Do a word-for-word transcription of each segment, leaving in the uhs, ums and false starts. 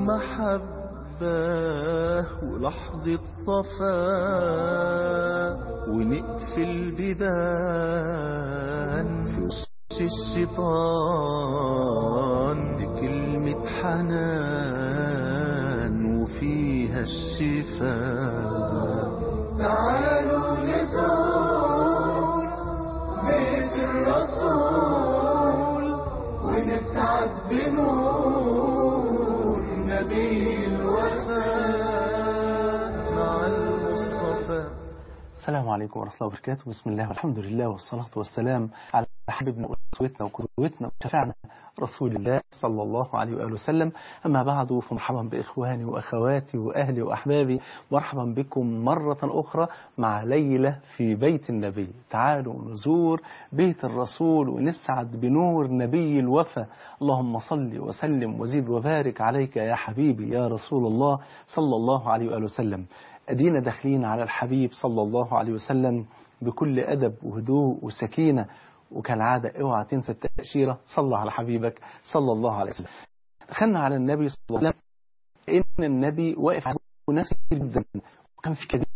محبة ولحظة صفاء، ونقفل بيبان في وش الشيطان بكلمة حنان وفيها الشفاء. تعالوا نزور بيت الرسول ونسعد بنور نبي الوفاء مع المصطفى. السلام عليكم ورحمة الله وبركاته. بسم الله والحمد لله والصلاة والسلام على حبيبنا وأسوتنا وقدوتنا وشفعنا رسول الله صلى الله عليه وآله وسلم. أما بعد، فمرحبا بإخواني وأخواتي وأهلي وأحبابي، مرحبا بكم مرة أخرى مع ليلة في بيت النبي. تعالوا نزور بيت الرسول ونسعد بنور نبي الوفا. اللهم صل وسلم وزيد وبارك عليك يا حبيبي يا رسول الله صلى الله عليه وآله وسلم. أدينا داخلين على الحبيب صلى الله عليه وسلم بكل أدب وهدوء وسكينة، وكالعادة اوعى تنسى التأشيرة، صلى على حبيبك صلى الله عليه وسلم. دخلنا على النبي صلى الله عليه وسلم، إن النبي واقف على ناس كتير جدا، وكان في كبير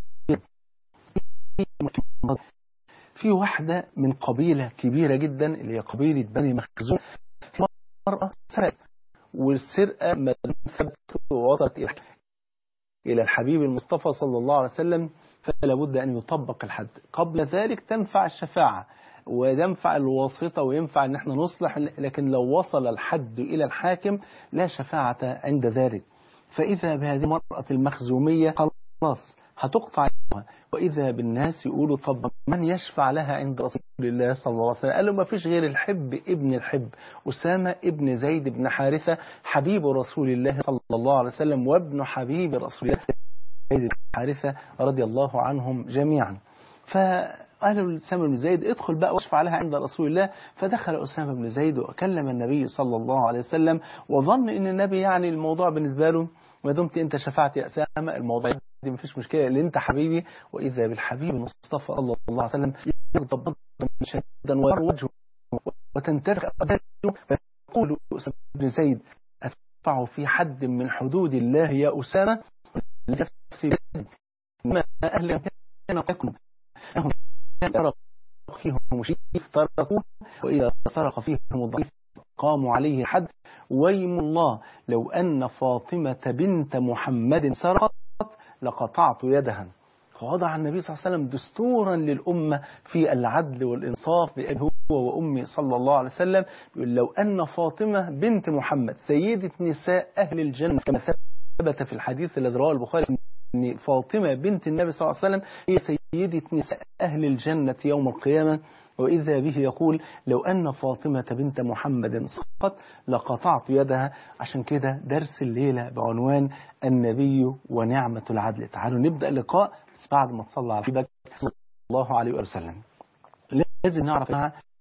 في واحدة من قبيلة كبيرة جدا اللي هي قبيلة بني مخزوم. في مرأة سرقت، والسرقة ما ثبت ووصلت إلى إلى الحبيب المصطفى صلى الله عليه وسلم، فلا بد أن يطبق الحد. قبل ذلك تنفع الشفاعة وينفع الواسطة وينفع أن احنا نصلح، لكن لو وصل الحد إلى الحاكم لا شفاعة عند ذلك. فإذا بهذه المرأة المخزومية خلاص هتقطع يدها، وإذا بالناس يقولوا طب من يشفع لها عند رسول الله صلى الله عليه وسلم؟ قالوا ما فيش غير الحب ابن الحب، أسامة ابن زيد بن حارثة، حبيب رسول الله صلى الله عليه وسلم وابن حبيب رسول الله زيد بن حارثة رضي الله عنهم جميعا. فقالوا لأسامة بن زيد ادخل بقى واشفع لها عند رسول الله. فدخل أسامة بن زيد وكلم النبي صلى الله عليه وسلم، وظن ان النبي يعني الموضوع بالنسبة له ما دمت انت شفعت يا أسامة الموضوع دي مفيش مشكلة اللي انت حبيبي. وإذا بالحبيب المصطفى صلى الله عليه وسلم يغضب شديدا وير وجهه وتنتفخ أداته، فيقول أسامة بن زيد أدفع في حد من حدود الله يا أسامة لنفسي ما أهل كان لكم أنهم يرق فيهم مشرف تركوه، وإذا سرق فيهم الضعيف قاموا عليه حد. ويم الله لو أن فاطمة بنت محمد سرقت لقطعت يدها. فوضع النبي صلى الله عليه وسلم دستورا للأمة في العدل والإنصاف بأبيه هو وأمي صلى الله عليه وسلم. يقول لو أن فاطمة بنت محمد سيدة نساء أهل الجنة، كما ثبت في الحديث الذي رواه البخاري أن فاطمة بنت النبي صلى الله عليه وسلم هي سيدة نساء أهل الجنة يوم القيامة. وإذا به يقول لو أن فاطمة بنت محمد سقط لقطعت يدها. عشان كده درس الليلة بعنوان النبي ونعمة العدل. تعالوا نبدأ اللقاء، بس بعد ما تصلى على حبيبك صلى الله عليه وسلم. لازم نعرف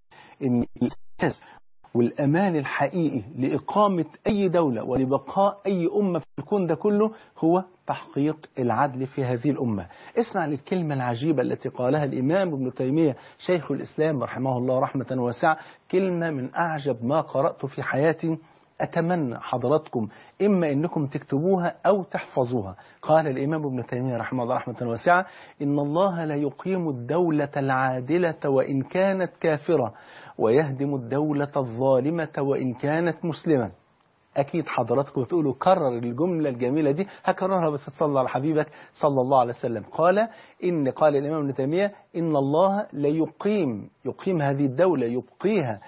أن الأساس والأمان الحقيقي لإقامة أي دولة ولبقاء أي أمة في الكون ده كله هو تحقيق العدل في هذه الأمة. اسمع للكلمة العجيبة التي قالها الإمام ابن تيمية شيخ الإسلام رحمه الله رحمة واسعة، كلمة من أعجب ما قرأت في حياتي. أتمنى حضراتكم إما أنكم تكتبوها أو تحفظوها. قال الإمام ابن تيمية رحمه الله رحمة واسعة: إن الله لا يقيم الدولة العادلة وإن كانت كافرة، ويهدم الدولة الظالمة وإن كانت مسلمة. أكيد حضراتكم تقولوا كرر الجملة الجميلة دي، هكررها بس تصلى على حبيبك صلى الله عليه وسلم. قال إن قال الإمام ابن تيمية إن الله لا يقيم يقيم هذه الدولة، يبقيها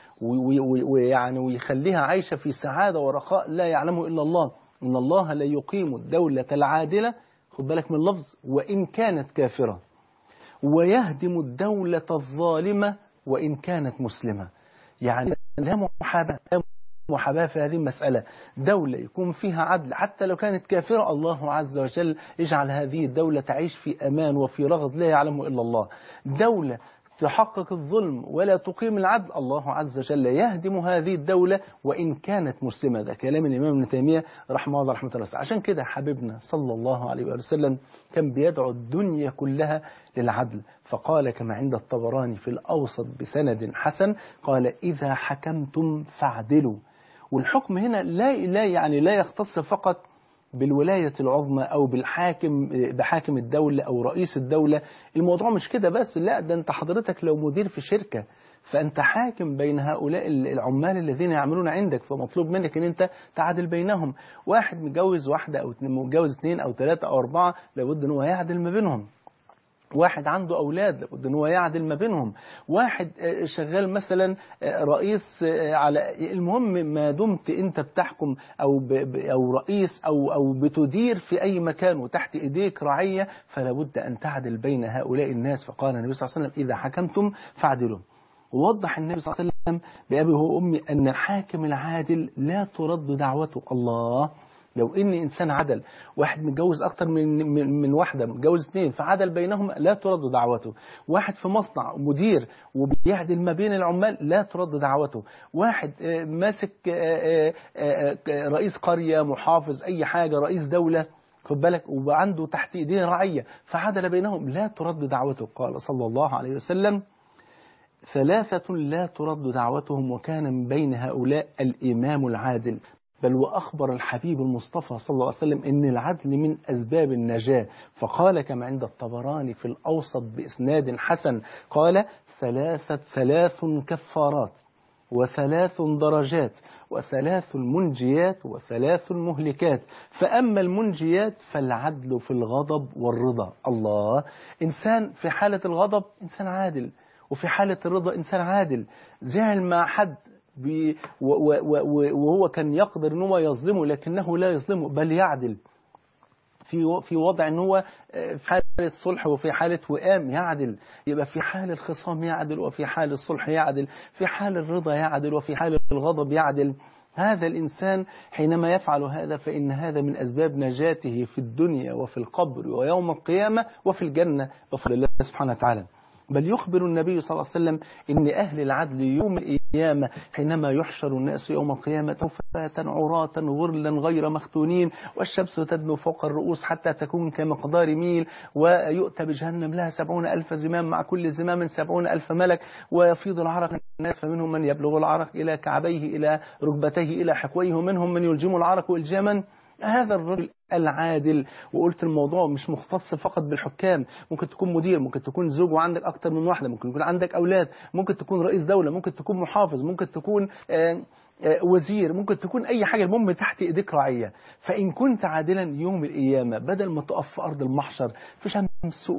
ويعني ويخليها عايشة في سعادة ورخاء لا يعلمه إلا الله. إن الله لا يقيم الدولة العادلة، خد بالك من اللفظ، وإن كانت كافرة، ويهدم الدولة الظالمة وإن كانت مسلمة. يعني لا محاباة محاباة في هذه المسألة. دولة يكون فيها عدل حتى لو كانت كافرة، الله عز وجل يجعل هذه الدولة تعيش في أمان وفي رغد لا يعلمه إلا الله. دولة تحقق الظلم ولا تقيم العدل، الله عز وجل يهدم هذه الدولة وإن كانت مسلمة. ده كلام الإمام ابن تيمية رحمه الله رحمة الله. عشان كده حبيبنا صلى الله عليه وسلم كان بيدعو الدنيا كلها للعدل. فقال كما عند الطبراني في الأوسط بسند حسن، قال إذا حكمتم فاعدلوا. والحكم هنا لا لا يعني لا يختص فقط بالولاية العظمى أو بالحاكم بحاكم الدولة أو رئيس الدولة. الموضوع مش كده بس، لا ده أنت حضرتك لو مدير في شركة فأنت حاكم بين هؤلاء العمال الذين يعملون عندك، فمطلوب منك أن أنت تعدل بينهم. واحد متجوز واحدة أو متجوز اثنين أو ثلاثة أو أربعة لابد أن هو يعدل ما بينهم. واحد عنده أولاد لابد أن هو يعدل ما بينهم. واحد شغال مثلا رئيس على المهم ما دمت أنت بتحكم أو أو رئيس أو أو بتدير في أي مكان وتحت إيديك رعية، فلا بد أن تعدل بين هؤلاء الناس. فقال النبي صلى الله عليه وسلم إذا حكمتم فاعدلوا. ووضح النبي صلى الله عليه وسلم بأبي وأمي أن الحاكم العادل لا ترد دعوته. الله، لو إن إنسان عدل، واحد متجوز أكتر من من من واحدة، متجوز اثنين فعدل بينهم، لا ترد دعوته. واحد في مصنع مدير وبيعدل ما بين العمال، لا ترد دعوته. واحد ماسك رئيس قرية، محافظ، أي حاجة، رئيس دولة، خد بالك، وعنده تحت إيديه رعية فعدل بينهم، لا ترد دعوته. قال صلى الله عليه وسلم ثلاثة لا ترد دعوتهم وكان من بين هؤلاء الإمام العادل. بل وأخبر الحبيب المصطفى صلى الله عليه وسلم إن العدل من أسباب النجاة، فقال كما عند الطبراني في الأوسط بإسناد حسن قال ثلاثة ثلاث كفارات وثلاث درجات وثلاث منجيات وثلاث مهلكات، فأما المنجيات فالعدل في الغضب والرضا. الله، إنسان في حالة الغضب إنسان عادل، وفي حالة الرضا إنسان عادل. زعل مع حد وهو كان يقدر أنه يظلمه لكنه لا يظلمه بل يعدل في في وضع أنه في حالة صلح وفي حالة وئام يعدل. يبقى في حال الخصام يعدل وفي حال الصلح يعدل، في حال الرضا يعدل وفي حال الغضب يعدل. هذا الإنسان حينما يفعل هذا فإن هذا من أسباب نجاته في الدنيا وفي القبر ويوم القيامة وفي الجنة بفضل الله سبحانه وتعالى. بل يخبر النبي صلى الله عليه وسلم إن أهل العدل يوم القيامة حينما يحشر الناس يوم القيامة حفاة عراة غرلا غير مختونين، والشمس تدنو فوق الرؤوس حتى تكون كمقدار ميل، ويؤتى بجهنم لها سبعون ألف زمام مع كل زمام سبعون ألف ملك، ويفيض العرق الناس فمنهم من يبلغ العرق إلى كعبيه إلى ركبتيه إلى حقويه، ومنهم من يلجم العرق والجاما. هذا الرجل العادل. وقلت الموضوع مش مختص فقط بالحكام، ممكن تكون مدير، ممكن تكون زوج وعندك أكتر من واحدة، ممكن يكون عندك أولاد، ممكن تكون رئيس دولة، ممكن تكون محافظ، ممكن تكون آآ آآ وزير، ممكن تكون أي حاجة، المهم تحت إيديك رعية. فإن كنت عادلا يوم القيامة بدل ما تقف في أرض المحشر في شمس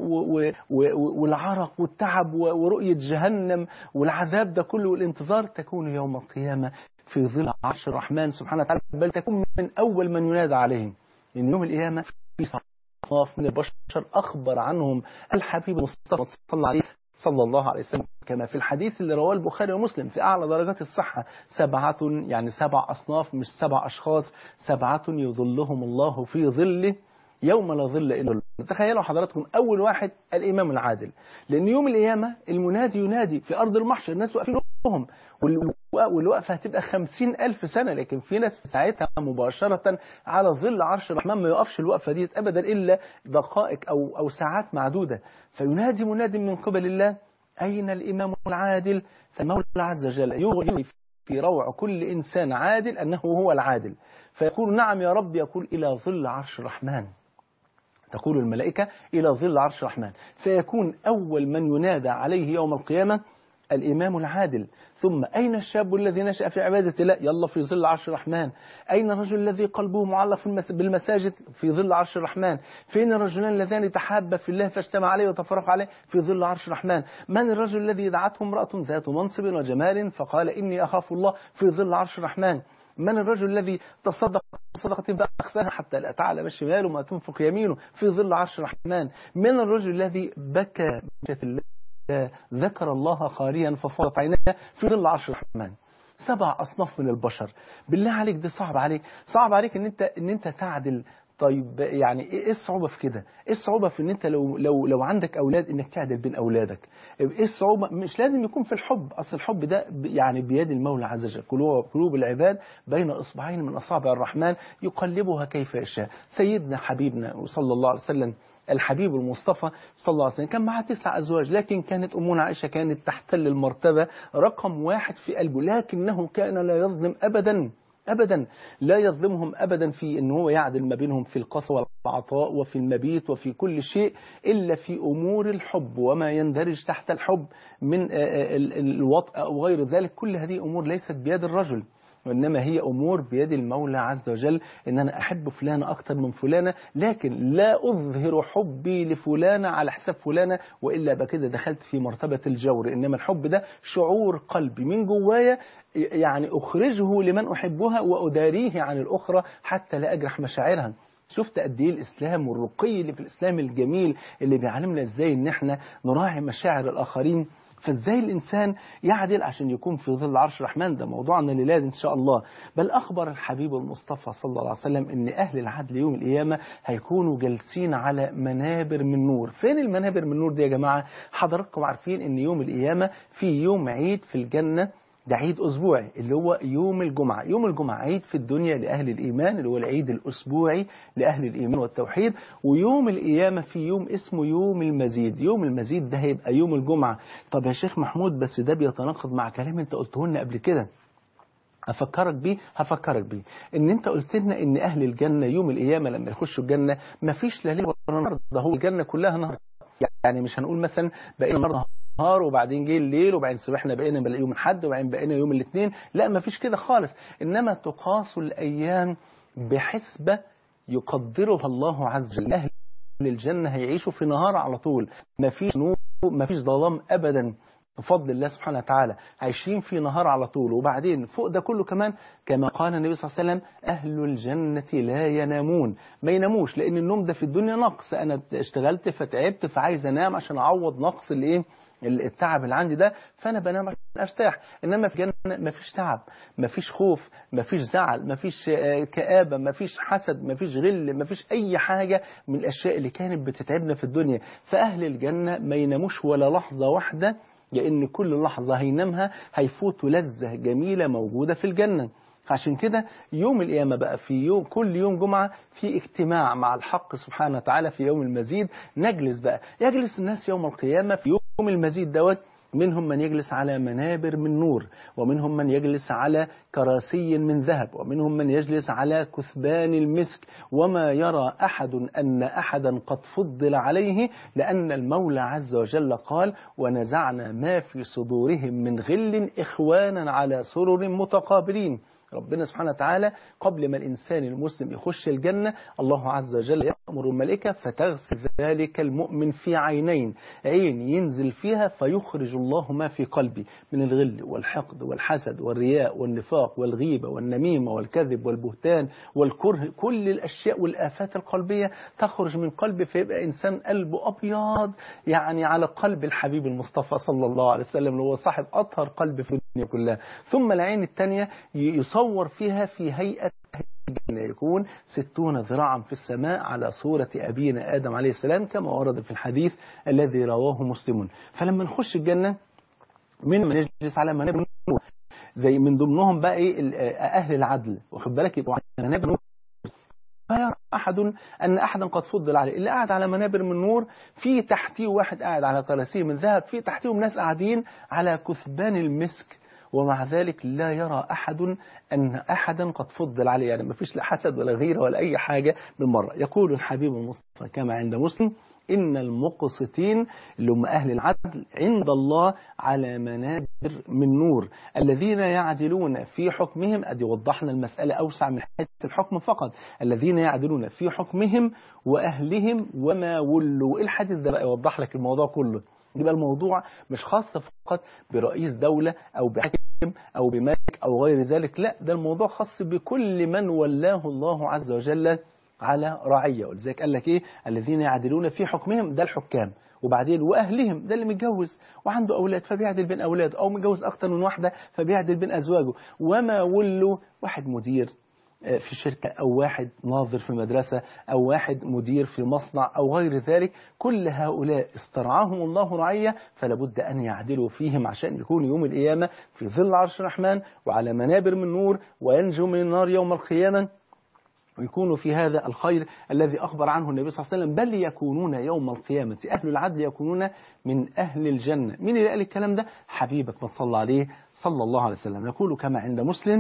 والعرق والتعب ورؤية جهنم والعذاب ده كله والانتظار، تكون يوم القيامة في ظل عرش الرحمن سبحانه وتعالى، بل تكون من أول من ينادى عليهم. إن يوم القيامة في صنف من البشر أخبر عنهم الحبيب المصطفى صلى عليه صلى الله عليه وسلم كما في الحديث اللي رواه البخاري ومسلم في أعلى درجات الصحة: سبعة، يعني سبع أصناف مش سبع أشخاص، سبعة يظلهم الله في ظله يوم لا ظل إلا ظله. تخيلوا حضراتكم أول واحد الإمام العادل، لأن يوم القيامة المنادي ينادي في أرض المحشر، الناس واقفين لهم والوقفة هتبقى خمسين ألف سنة، لكن في ناس ساعتها مباشرة على ظل عرش الرحمن ما يقفش الوقفة دي أبدا إلا دقائق أو أو ساعات معدودة. فينادي منادي من قبل الله: أين الإمام العادل؟ فالمولى عز وجل يغني في روع كل إنسان عادل أنه هو العادل، فيقول: نعم يا رب. يقول: إلى ظل عرش الرحمن. تقول الملائكة: إلى ظل عرش الرحمن. فيكون أول من ينادى عليه يوم القيامة الإمام العادل. ثم أين الشاب الذي نشأ في عبادة الله؟ يلا في ظل عرش الرحمن. أين الرجل الذي قلبه معلق بالمساجد؟ في ظل عرش الرحمن. فين الرجلان اللذان تحابا في الله فاجتمع عليه وتفرق عليه؟ في ظل عرش الرحمن. من الرجل الذي دعته امرأة ذات منصب وجمال فقال إني أخاف الله؟ في ظل عرش الرحمن. من الرجل الذي تصدق صدقة فأخفاها حتى لا تعلم شماله ما تنفق يمينه؟ في ظل عرش الرحمن. من الرجل الذي بكى بكت الله ذكر الله خاليا ففاضت عيناه؟ في ظل عرش الرحمن. سبع أصناف من البشر. بالله عليك دي صعب عليك، صعب عليك ان انت ان انت تعدل. طيب يعني ايه الصعوبة في كده؟ ايه الصعوبة في ان انت لو لو لو عندك اولاد انك تعدل بين اولادك؟ ايه الصعوبة؟ مش لازم يكون في الحب، اصل الحب ده يعني بيد المولى عز وجل. قلوب قلوب العباد بين اصبعين من اصابع الرحمن يقلبها كيف يشاء. سيدنا حبيبنا صلى الله عليه وسلم الحبيب المصطفى صلى الله عليه وسلم كان معاه تسع أزواج، لكن كانت أمنا عائشة كانت تحتل المرتبة رقم واحد في قلبه، لكنه كان لا يظلم أبدا أبدا، لا يظلمهم أبدا في أنه هو يعدل ما بينهم في القسوة والعطاء وفي المبيت وفي كل شيء، إلا في أمور الحب وما يندرج تحت الحب من الوطء أو غير ذلك. كل هذه أمور ليست بيد الرجل، وإنما هي أمور بيد المولى عز وجل، إن أنا أحب فلانة أكتر من فلانة، لكن لا أظهر حبي لفلانة على حساب فلانة، وإلا بكده دخلت في مرتبة الجور. إنما الحب ده شعور قلبي من جوايا، يعني أخرجه لمن أحبها وأداريه عن الأخرى حتى لا أجرح مشاعرها. شفت قد ايه الإسلام والرقي اللي في الإسلام الجميل اللي بيعلمنا إزاي إن احنا نراعي مشاعر الآخرين. فازاي الإنسان يعدل عشان يكون في ظل عرش الرحمن؟ ده موضوعنا ليلاد إن شاء الله. بل أخبر الحبيب المصطفى صلى الله عليه وسلم إن أهل العدل يوم القيامة هيكونوا جالسين على منابر من نور. فين المنابر من نور دي يا جماعة؟ حضراتكم عارفين إن يوم القيامة في يوم عيد في الجنة، ده عيد أسبوعي اللي هو يوم الجمعة. يوم الجمعة عيد في الدنيا لأهل الإيمان اللي هو العيد الأسبوعي لأهل الإيمان والتوحيد. ويوم القيامة في يوم اسمه يوم المزيد. يوم المزيد ده هيبقى يوم الجمعة. طب يا شيخ محمود بس ده بيتناقض مع كلام انت قلته لنا قبل كده. أفكرك بيه هفكرك بيه إن أنت قلت لنا إن أهل الجنة يوم القيامة لما يخشوا الجنة مفيش لا ليل ولا نهار، ده هو الجنة كلها نهار. يعني مش هنقول مثلا بقينا نهار نهار وبعدين جه الليل وبعدين صبحنا بقينا يوم الحد وبعدين بقينا يوم الاثنين، لا مفيش كده خالص. إنما تقاس الأيام بحسبة يقدرها الله عز وجل. أهل الجنة هيعيشوا في نهار على طول، مفيش نور مفيش ظلام أبدا بفضل الله سبحانه وتعالى، عايشين في نهار على طول. وبعدين فوق ده كله كمان كما قال النبي صلى الله عليه وسلم أهل الجنة لا ينامون، ما يناموش، لأن النوم ده في الدنيا نقص. أنا اشتغلت فتعبت فعايز أنام عشان أعوض نقص الإيه التعب اللي عندي ده، فأنا بنام عشان أرتاح. إنما في الجنة مفيش تعب، مفيش خوف، مفيش زعل، مفيش كآبة، مفيش حسد، مفيش غل، مفيش أي حاجة من الأشياء اللي كانت بتتعبنا في الدنيا. فأهل الجنة ما يناموش ولا لحظة واحدة، لأن كل لحظة هينامها هيفوت لذة جميلة موجودة في الجنة. عشان كده يوم القيامة بقى في يوم كل يوم جمعة في اجتماع مع الحق سبحانه وتعالى في يوم المزيد. نجلس بقى يجلس الناس يوم القيامة في يوم المزيد دوت، منهم من يجلس على منابر من نور، ومنهم من يجلس على كراسي من ذهب، ومنهم من يجلس على كثبان المسك، وما يرى أحد أن أحدا قد فضل عليه، لأن المولى عز وجل قال ونزعنا ما في صدورهم من غل إخوانا على سرر متقابلين. ربنا سبحانه وتعالى قبل ما الإنسان المسلم يخش الجنة الله عز وجل يأمر الملائكة فتغسل ذلك المؤمن في عينين، عين ينزل فيها فيخرج الله ما في قلبي من الغل والحقد والحسد والرياء والنفاق والغيبة والنميمة والكذب والبهتان والكره، كل الأشياء والآفات القلبية تخرج من قلبه، فيبقى إنسان قلبه أبيض يعني على قلب الحبيب المصطفى صلى الله عليه وسلم اللي هو صاحب أطهر قلب في الدنيا كلها. ثم العين الثانية يصور فيها في هيئة الجنة، يكون ستون ذراعا في السماء على صورة أبينا آدم عليه السلام كما ورد في الحديث الذي رواه مسلم. فلما نخش الجنة من من يجلس على منابر النور، زي من ضمنهم بقى إيه أهل العدل، واخد بالك يبقوا على منابر النور، فيرى أحد أن أحدا قد فضل عليه. اللي قاعد على منابر من نور في تحتيه واحد قاعد على كراسي من ذهب، في تحتيهم ناس قاعدين على كثبان المسك، ومع ذلك لا يرى أحد أن أحدا قد فضل عليه، يعني ما فيش لا حسد ولا غيرة ولا أي حاجة بالمرة. يقول الحبيب المصطفى كما عند مسلم إن المقسطين اللي هم أهل العدل عند الله على منابر من نور، الذين يعدلون في حكمهم. أدي وضحنا المسألة أوسع من حتة الحكم فقط، الذين يعدلون في حكمهم وأهلهم وما ولوا. الحديث ده بقى يوضح لك الموضوع كله. يبقى الموضوع مش خاص فقط برئيس دولة أو بحاكم أو بملك أو غير ذلك، لا، ده الموضوع خاص بكل من ولاه الله عز وجل على رعية. ولذلك قال لك إيه الذين يعدلون في حكمهم، ده الحكام، وبعدين وأهلهم ده اللي متجوز وعنده أولاد فبيعدل بين أولاده، أو متجوز أكتر من واحدة فبيعدل بين أزواجه، وما ولوا واحد مدير في شركة أو واحد ناظر في مدرسة أو واحد مدير في مصنع أو غير ذلك، كل هؤلاء استرعاهم الله رعية، فلابد أن يعدلوا فيهم عشان يكون يوم القيامة في ظل عرش الرحمن وعلى منابر من نور وينجوا من النار يوم القيامة، ويكونوا في هذا الخير الذي أخبر عنه النبي صلى الله عليه وسلم، بل يكونون يوم القيامة أهل العدل يكونون من أهل الجنة. مين اللي قال الكلام ده؟ حبيبك ما تصلى عليه صلى الله عليه وسلم. يقول كما عند مسلم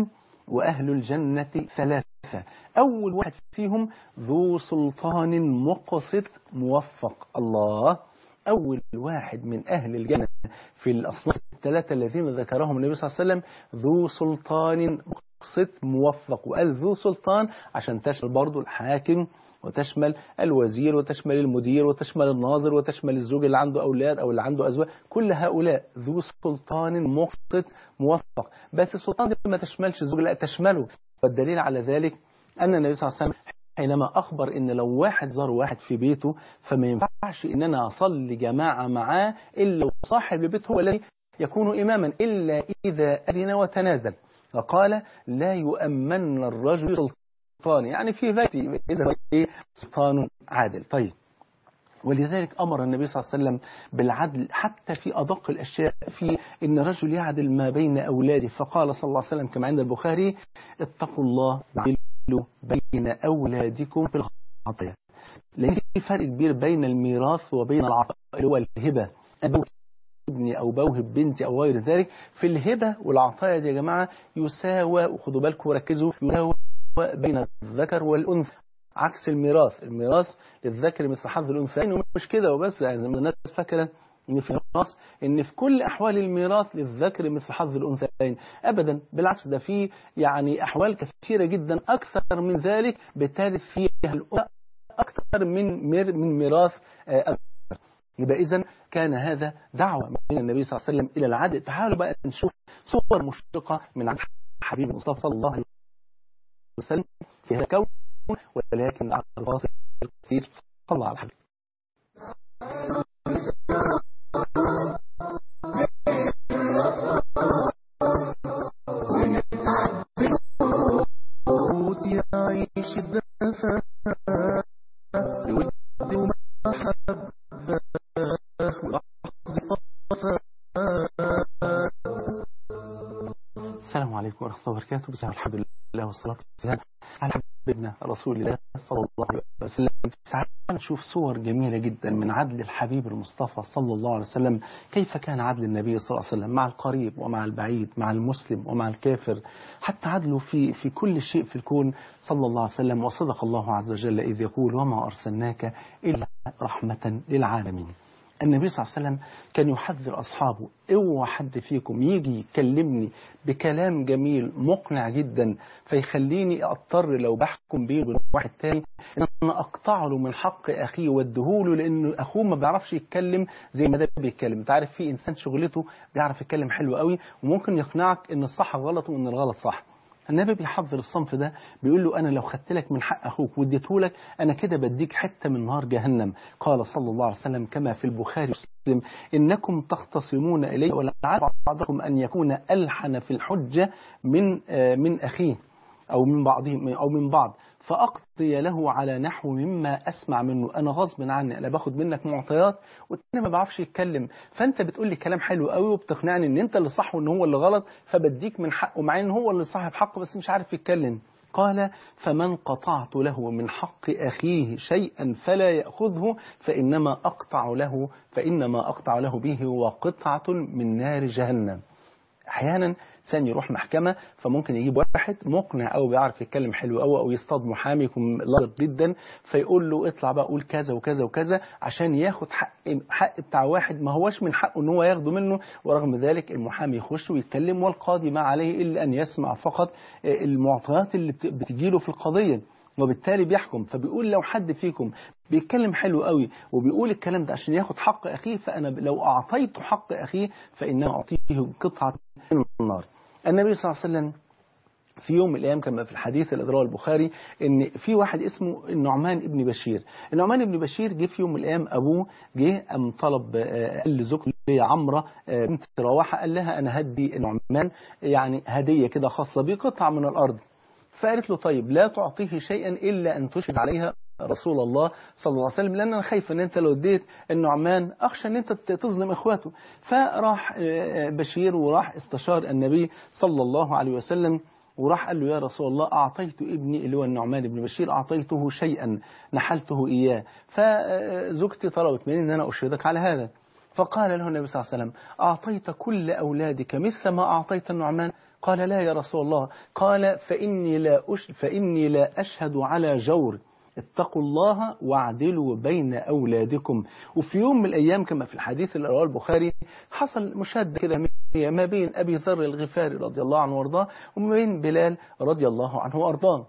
وأهل الجنة ثلاثة. أول واحد فيهم ذو سلطان مقسط موفق. الله، أول واحد من أهل الجنة في الأصناف الثلاثة الذين ذكرهم النبي صلى الله عليه وسلم ذو سلطان مقسط موفق. وقال ذو سلطان عشان تشمل برضو الحاكم، وتشمل الوزير، وتشمل المدير، وتشمل الناظر، وتشمل الزوج اللي عنده أولاد أو اللي عنده أزواج. كل هؤلاء ذو سلطان مقسط موفق. بس السلطان دي ما تشملش الزوج، لا تشمله. والدليل على ذلك أن النبي صلى الله عليه وسلم حينما أخبر إن لو واحد زار واحد في بيته فما ينفعش إن أنا أصلي جماعة معاه إلا صاحب البيت هو الذي يكون إماما، إلا إذا أذن وتنازل. فقال لا يؤمن الرجل سلطان، يعني في ذاتي إذا إيه سلطان عادل. طيب، ولذلك أمر النبي صلى الله عليه وسلم بالعدل حتى في أدق الأشياء، في إن رجل يعدل ما بين أولاده. فقال صلى الله عليه وسلم كما عند البخاري اتقوا الله وعدلوا بين أولادكم في العطية. لأن في فرق كبير بين الميراث وبين العطاء اللي هو الهبة، أبوه ابني أو بوهب بنتي أو غير ذلك. في الهبة والعطايا دي يا جماعة يساوى، وخدوا بالكم وركزوا، يساوى بين الذكر والأنثى، عكس الميراث. الميراث للذكر مثل حظ الأنثيين، ومش كده وبس، يعني زي ما الناس فاكرة إن في الميراث إن في كل أحوال الميراث للذكر مثل حظ الأنثيين. أبدا، بالعكس، ده في يعني أحوال كثيرة جدا أكثر من ذلك بترث فيها الأنثى أكثر من من ميراث الذكر. يبقى إذن كان هذا دعوة من النبي صلى الله عليه وسلم إلى العدل. تعالوا بقى نشوف صور مشرقة من عند حبيب المصطفى صلى الله عليه وسلم في هذا الكون، ولكن على الفاصل القصير صلى الله على الحبيب. يعيش الدفا بود ومحبة السلام عليكم ورحمة الله وبركاته. بسم الله الله والصلاة والسلام على حبيبنا رسول الله صلى الله عليه وسلم. تعالوا نشوف صور جميلة جدا من عدل الحبيب المصطفى صلى الله عليه وسلم. كيف كان عدل النبي صلى الله عليه وسلم مع القريب ومع البعيد، مع المسلم ومع الكافر، حتى عدله في في كل شيء في الكون صلى الله عليه وسلم. وصدق الله عز وجل إذ يقول وما أرسلناك إلا رحمة للعالمين. النبي صلى الله عليه وسلم كان يحذر أصحابه اوعى حد فيكم يجي يكلمني بكلام جميل مقنع جدا فيخليني أضطر لو بحكم بيه وبين واحد تاني إن أنا أقطع له من حق أخيه وادهوله، لأن أخوه ما بيعرفش يتكلم زي ما ده بيتكلم. أنت عارف في إنسان شغلته بيعرف يتكلم حلو قوي وممكن يقنعك إن الصح غلط وإن الغلط صح. النبي بيحذر الصنف ده، بيقول له أنا لو خدت لك من حق أخوك واديته لك أنا كده بديك حتة من نار جهنم. قال صلى الله عليه وسلم كما في البخاري ومسلم إنكم تختصمون إلي ولعل بعضكم أن يكون ألحن في الحجة من من أخيه أو من بعضهم أو من بعض فأقضي له على نحو مما أسمع منه. أنا غصب عني أنا باخد منك معطيات والتاني ما بعرفش يتكلم، فأنت بتقول لي كلام حلو قوي وبتقنعني إن أنت اللي صح وإن هو اللي غلط، فبديك من حقه مع إن هو اللي صاحب حق بس مش عارف يتكلم. قال فمن قطعت له من حق أخيه شيئا فلا يأخذه فإنما أقطع له فإنما أقطع له به وقطعة من نار جهنم. أحيانا إنسان يروح محكمة فممكن يجيب واحد مقنع أو بيعرف يتكلم حلو أو أو يصطاد محامي يكون لطيف جدا فيقول له اطلع بقى قول كذا وكذا وكذا عشان ياخد حق حق بتاع واحد ما هوش من حقه إن هو ياخده منه. ورغم ذلك المحامي يخش ويتكلم والقاضي ما عليه إلا أن يسمع فقط المعطيات اللي بتجيله في القضية وبالتالي بيحكم. فبيقول لو حد فيكم بيتكلم حلو قوي وبيقول الكلام ده عشان ياخد حق أخيه فأنا لو أعطيته حق أخيه فإنما أعطيه قطعة من النار. النبي صلى الله عليه وسلم في يوم من الأيام كما في الحديث اللي رواه البخاري إن في واحد اسمه النعمان ابن بشير. النعمان ابن بشير جه في يوم من الأيام أبوه جه أم طلب قال لزوجته عمرة بنت رواحة قال لها أنا هدي النعمان يعني هدية كده خاصة بقطعة من الأرض. فقالت له طيب لا تعطيه شيئا إلا أن تشهد عليها رسول الله صلى الله عليه وسلم لأن أنا خايف أن أنت لو اديت النعمان أخشى أن أنت تظلم إخواته. فراح بشير وراح استشار النبي صلى الله عليه وسلم وراح قال له يا رسول الله أعطيت ابني اللي هو النعمان بن بشير أعطيته شيئا نحلته إياه فزوجتي طلبت مني أن أنا أشهدك على هذا. فقال له النبي صلى الله عليه وسلم أعطيت كل أولادك مثل ما أعطيت النعمان؟ قال لا يا رسول الله. قال فإني لا, أش فإني لا أشهد على جور، اتقوا الله واعدلوا بين أولادكم. وفي يوم من الأيام كما في الحديث اللي رواه البخاري حصل مشادة كده ما بين أبي ذر الغفاري رضي الله عنه وارضاه وما بين بلال رضي الله عنه وارضاه.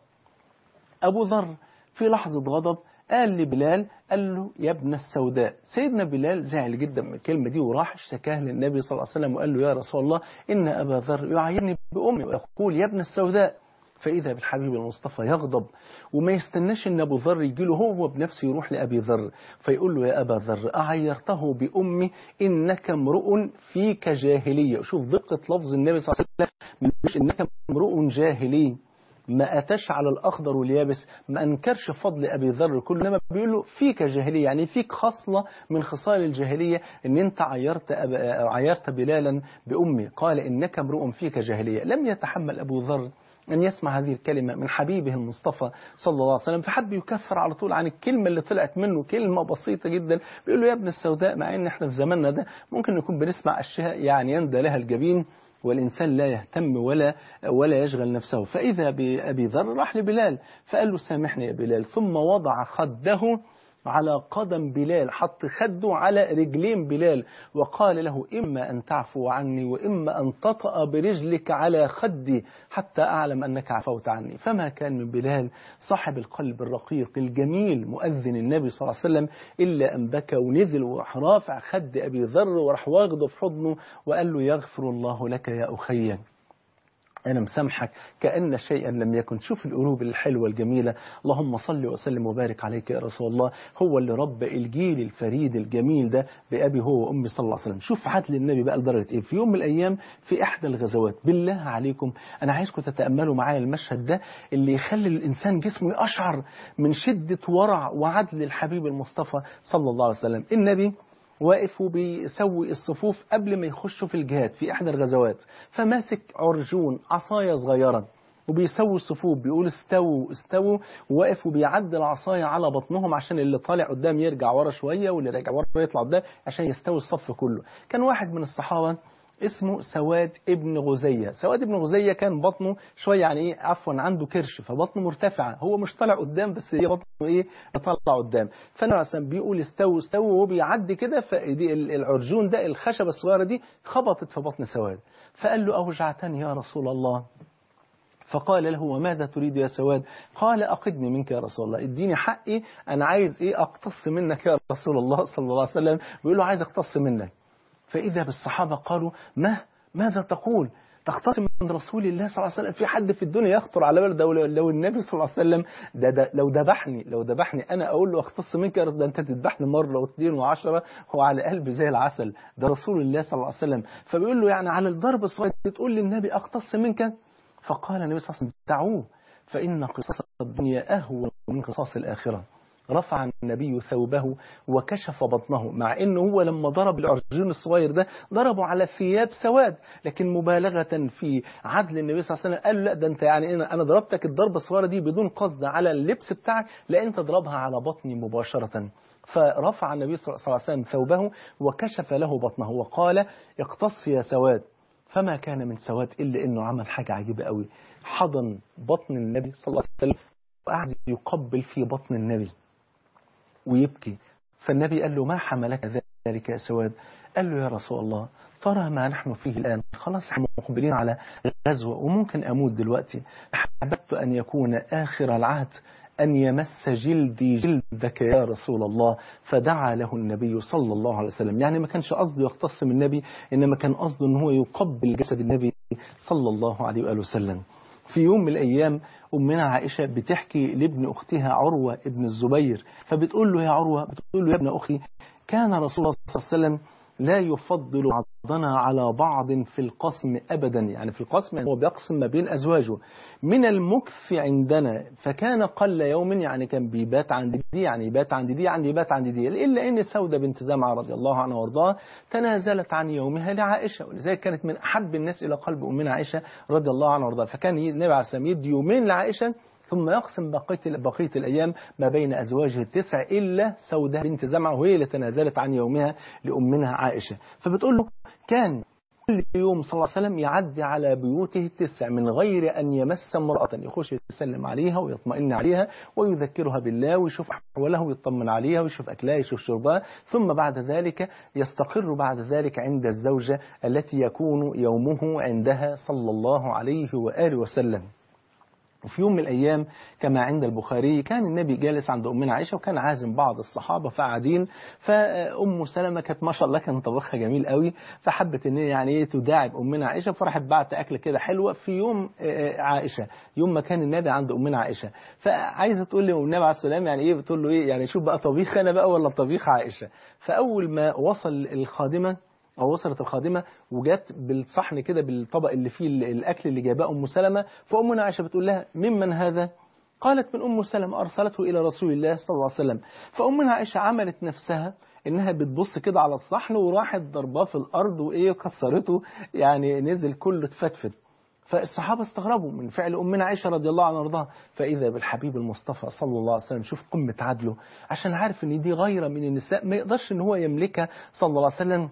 أبو ذر في لحظة غضب قال لبلال، قال له يا ابن السوداء. سيدنا بلال زعل جدا من الكلمة دي وراح اشتكاها للنبي صلى الله عليه وسلم وقال له يا رسول الله إن أبا ذر يعايرني بأمي ويقول يا ابن السوداء. فإذا بالحبيب المصطفى يغضب وما يستناش ان أبو ذر يجي له هو بنفسه، يروح لأبي ذر فيقول له يا أبا ذر أعيرته بأمي إنك امرؤ فيك جاهلية. شوف دقة لفظ النبي صلى الله عليه وسلم، مش إنك امرؤ جاهلي، ما أتش على الأخضر واليابس، ما أنكرش فضل أبي ذر كله، إنما بيقول له فيك جاهلية، يعني فيك خصلة من خصال الجاهلية إن أنت عيرت, عيرت بلالا بأمي. قال إنك امرؤ فيك جاهلية. لم يتحمل أبو ذر أن يسمع هذه الكلمة من حبيبه المصطفى صلى الله عليه وسلم، فحب يكفر على طول عن الكلمة اللي طلعت منه، كلمة بسيطة جدا بيقول له يا ابن السوداء، مع إن إحنا في زماننا ده ممكن نكون بنسمع أشياء يعني يندى لها الجبين والإنسان لا يهتم ولا ولا يشغل نفسه. فإذا بأبي ذر راح لبلال فقال له سامحني يا بلال، ثم وضع خده على قدم بلال، حط خده على رجلين بلال وقال له إما أن تعفو عني وإما أن تطأ برجلك على خدي حتى أعلم أنك عفوت عني. فما كان من بلال صاحب القلب الرقيق الجميل مؤذن النبي صلى الله عليه وسلم إلا أن بكى ونزل وراح رافع خد أبي ذر وراح واخده في حضنه وقال له يغفر الله لك يا أخي، أنا مسامحك كأن شيئا لم يكن. شوف القلوب الحلوة الجميلة. اللهم صل وسلم وبارك عليك يا رسول الله. هو اللي رب الجيل الفريد الجميل ده بأبي هو وأمي صلى الله عليه وسلم. شوف عدل النبي بقى لدرجة إيه. في يوم من الأيام في إحدى الغزوات، بالله عليكم أنا عايزكم تتأملوا معايا المشهد ده اللي يخلي الإنسان جسمه يقشعر من شدة ورع وعدل الحبيب المصطفى صلى الله عليه وسلم. النبي واقف وبيسوي الصفوف قبل ما يخشوا في الجهاد في إحدى الغزوات، فماسك عرجون عصاية صغيرة وبيسوي الصفوف، بيقول استووا استووا، وواقف وبيعدل العصاية على بطنهم عشان اللي طالع قدام يرجع ورا شوية واللي راجع ورا يطلع قدام عشان يستوي الصف كله. كان واحد من الصحابة اسمه سواد ابن غزية. سواد ابن غزية كان بطنه شوية يعني ايه عفوا عنده كرش، فبطنه مرتفعة، هو مش طالع قدام بس هي بطنه ايه طالع قدام. فانا مثلا بيقول استووا استووا وهو بيعدي كده، فدي العرجون ده الخشبة الصغيرة دي خبطت في بطن سواد، فقال له أوجعتني يا رسول الله. فقال له وماذا تريد يا سواد؟ قال أقدني منك يا رسول الله، اديني حقي، أنا عايز ايه أقتص منك يا رسول الله صلى الله عليه وسلم. بيقول له عايز أقتص منك. فإذا بالصحابة قالوا ما ماذا تقول؟ تختصم من رسول الله صلى الله عليه وسلم؟ في حد في الدنيا يخطر على باله ده؟ لو النبي صلى الله عليه وسلم ده, ده لو ذبحني لو ذبحني أنا أقول له أختص منك يا رسول الله؟ أنت تذبحني مرة واثنين وعشرة، هو على قلبي زي العسل، ده رسول الله صلى الله عليه وسلم. فبيقول له يعني على الضرب الصغير تقول للنبي أختص منك؟ فقال النبي صلى الله عليه وسلم دعوه فإن قصاص الدنيا أهون من قصاص الآخرة. رفع النبي ثوبه وكشف بطنه، مع انه هو لما ضرب العرجون الصغير ده ضربه على ثياب سواد، لكن مبالغة في عدل النبي صلى الله عليه وسلم قال له لا ده انت يعني انا ضربتك الضربة الصغيرة دي بدون قصد على اللبس بتاعك، لا انت ضربها على بطني مباشرة. فرفع النبي صلى الله عليه وسلم ثوبه وكشف له بطنه وقال اقتص يا سواد. فما كان من سواد إلا أنه عمل حاجة عجيبة قوي، حضن بطن النبي صلى الله عليه وسلم وقعد يقبل في بطن النبي ويبكي. فالنبي قال له ما حملك ذلك يا سواد؟ قال له يا رسول الله ترى ما نحن فيه الآن، خلاص احنا مقبلين على غزوة وممكن أموت دلوقتي، أحببت أن يكون آخر العهد أن يمس جلدي جلدك يا رسول الله. فدعا له النبي صلى الله عليه وسلم. يعني ما كانش قصده يختص من النبي، إنما كان قصده أن هو يقبل جسد النبي صلى الله عليه وآله وسلم. في يوم من الأيام أمنا عائشة بتحكي لابن أختها عروة ابن الزبير، فبتقول له يا عروة، بتقول له يا ابن أختي كان رسول الله صلى الله عليه وسلم لا يفضل بعضنا على بعض في القسم أبدا، يعني في القسم يعني هو بيقسم ما بين أزواجه من المكث عندنا، فكان قل يوم يعني كان بيبات عند دي يعني يبات عند دي يعني يبات عند دي، إلا أن سودة بنت زمعة رضي الله عنها وارضاها تنازلت عن يومها لعائشة، ولذلك كانت من أحب الناس إلى قلب أمنا عائشة رضي الله عنها وارضاها. فكان النبي عليه السلام يدي يومين لعائشة ثم يقسم بقية بقية الأيام ما بين أزواجه التسع إلا سودة بنت زمعة وهي اللي تنازلت عن يومها لأمنا عائشة. فبتقول له كان يوم صلى الله عليه وسلم يعدي على بيوته التسع من غير أن يمس امرأة، يخش يسلم عليها ويطمئن عليها ويذكرها بالله ويشوف أحوالها ويطمن عليها ويشوف أكلها ويشوف شربها، ثم بعد ذلك يستقر بعد ذلك عند الزوجة التي يكون يومه عندها صلى الله عليه وآله وسلم. وفي يوم من الأيام كما عند البخاري كان النبي جالس عند أمنا عائشة وكان عازم بعض الصحابة فقاعدين، فأم سلمة كانت ما شاء الله كان طبخها جميل قوي، فحبت إن يعني إيه تداعب أمنا عائشة، فراحت بعت أكل كده حلوة في يوم عائشة، يوم ما كان النبي عند أمنا عائشة، فعايزة تقول له النبي عليه السلام يعني إيه، بتقول له إيه يعني شوف بقى طبيخ أنا بقى ولا طبيخ عائشة. فأول ما وصل الخادمة أو وصلت الخادمة وجت بالصحن كده بالطبق اللي فيه الأكل اللي جابه أم سلمة، فأمنا عائشة بتقول لها ممن هذا؟ قالت من أم سلمة أرسلته إلى رسول الله صلى الله عليه وسلم. فأمنا عائشة عملت نفسها إنها بتبص كده على الصحن وراحت ضرباه في الأرض وإيه كسرته، يعني نزل كله تفتفت. فالصحابة استغربوا من فعل أمنا عائشة رضي الله عنها وارضاها، فإذا بالحبيب المصطفى صلى الله عليه وسلم شوف قمة عدله، عشان عارف إن دي غيرة من النساء ما يقدرش إن هو يملكها صلى الله عليه وسلم.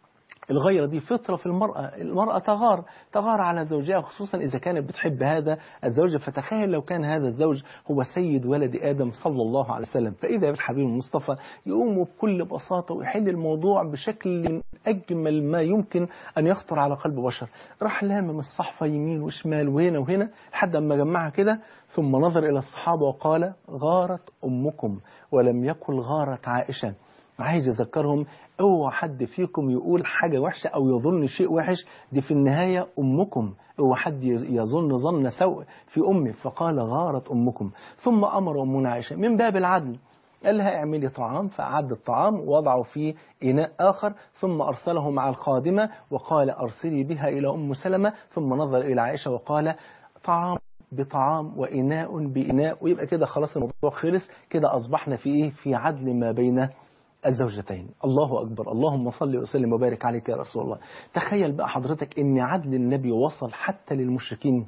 الغيرة دي فطرة في المرأة، المرأة تغار تغار على زوجها خصوصا إذا كانت بتحب هذا الزوج، فتخيل لو كان هذا الزوج هو سيد ولد آدم صلى الله عليه وسلم. فإذا بالحبيب المصطفى يقوم بكل بساطة ويحل الموضوع بشكل أجمل ما يمكن أن يخطر على قلب بشر. راح لامم الصحفة يمين وشمال وهنا وهنا لحد ما جمعها كده، ثم نظر إلى الصحابة وقال غارت أمكم ولم يقل غارت عائشة. عايز يذكرهم اوعى حد فيكم يقول حاجة وحشة أو يظن شيء وحش، دي في النهاية أمكم، اوعى حد يظن ظن سوء في أمه. فقال غارت أمكم. ثم أمر أمنا عائشة من باب العدل قال لها اعملي طعام، فأعد الطعام ووضعه في إناء آخر، ثم أرسله مع الخادمة وقال أرسلي بها إلى أم سلمة، ثم نظر إلى عائشة وقال طعام بطعام وإناء بإناء، ويبقى كده خلاص الموضوع خلص، كده أصبحنا في إيه في عدل ما بين الزوجتين. الله أكبر، اللهم صل وسلم وبارك عليك يا رسول الله. تخيل بقى حضرتك إن عدل النبي وصل حتى للمشركين،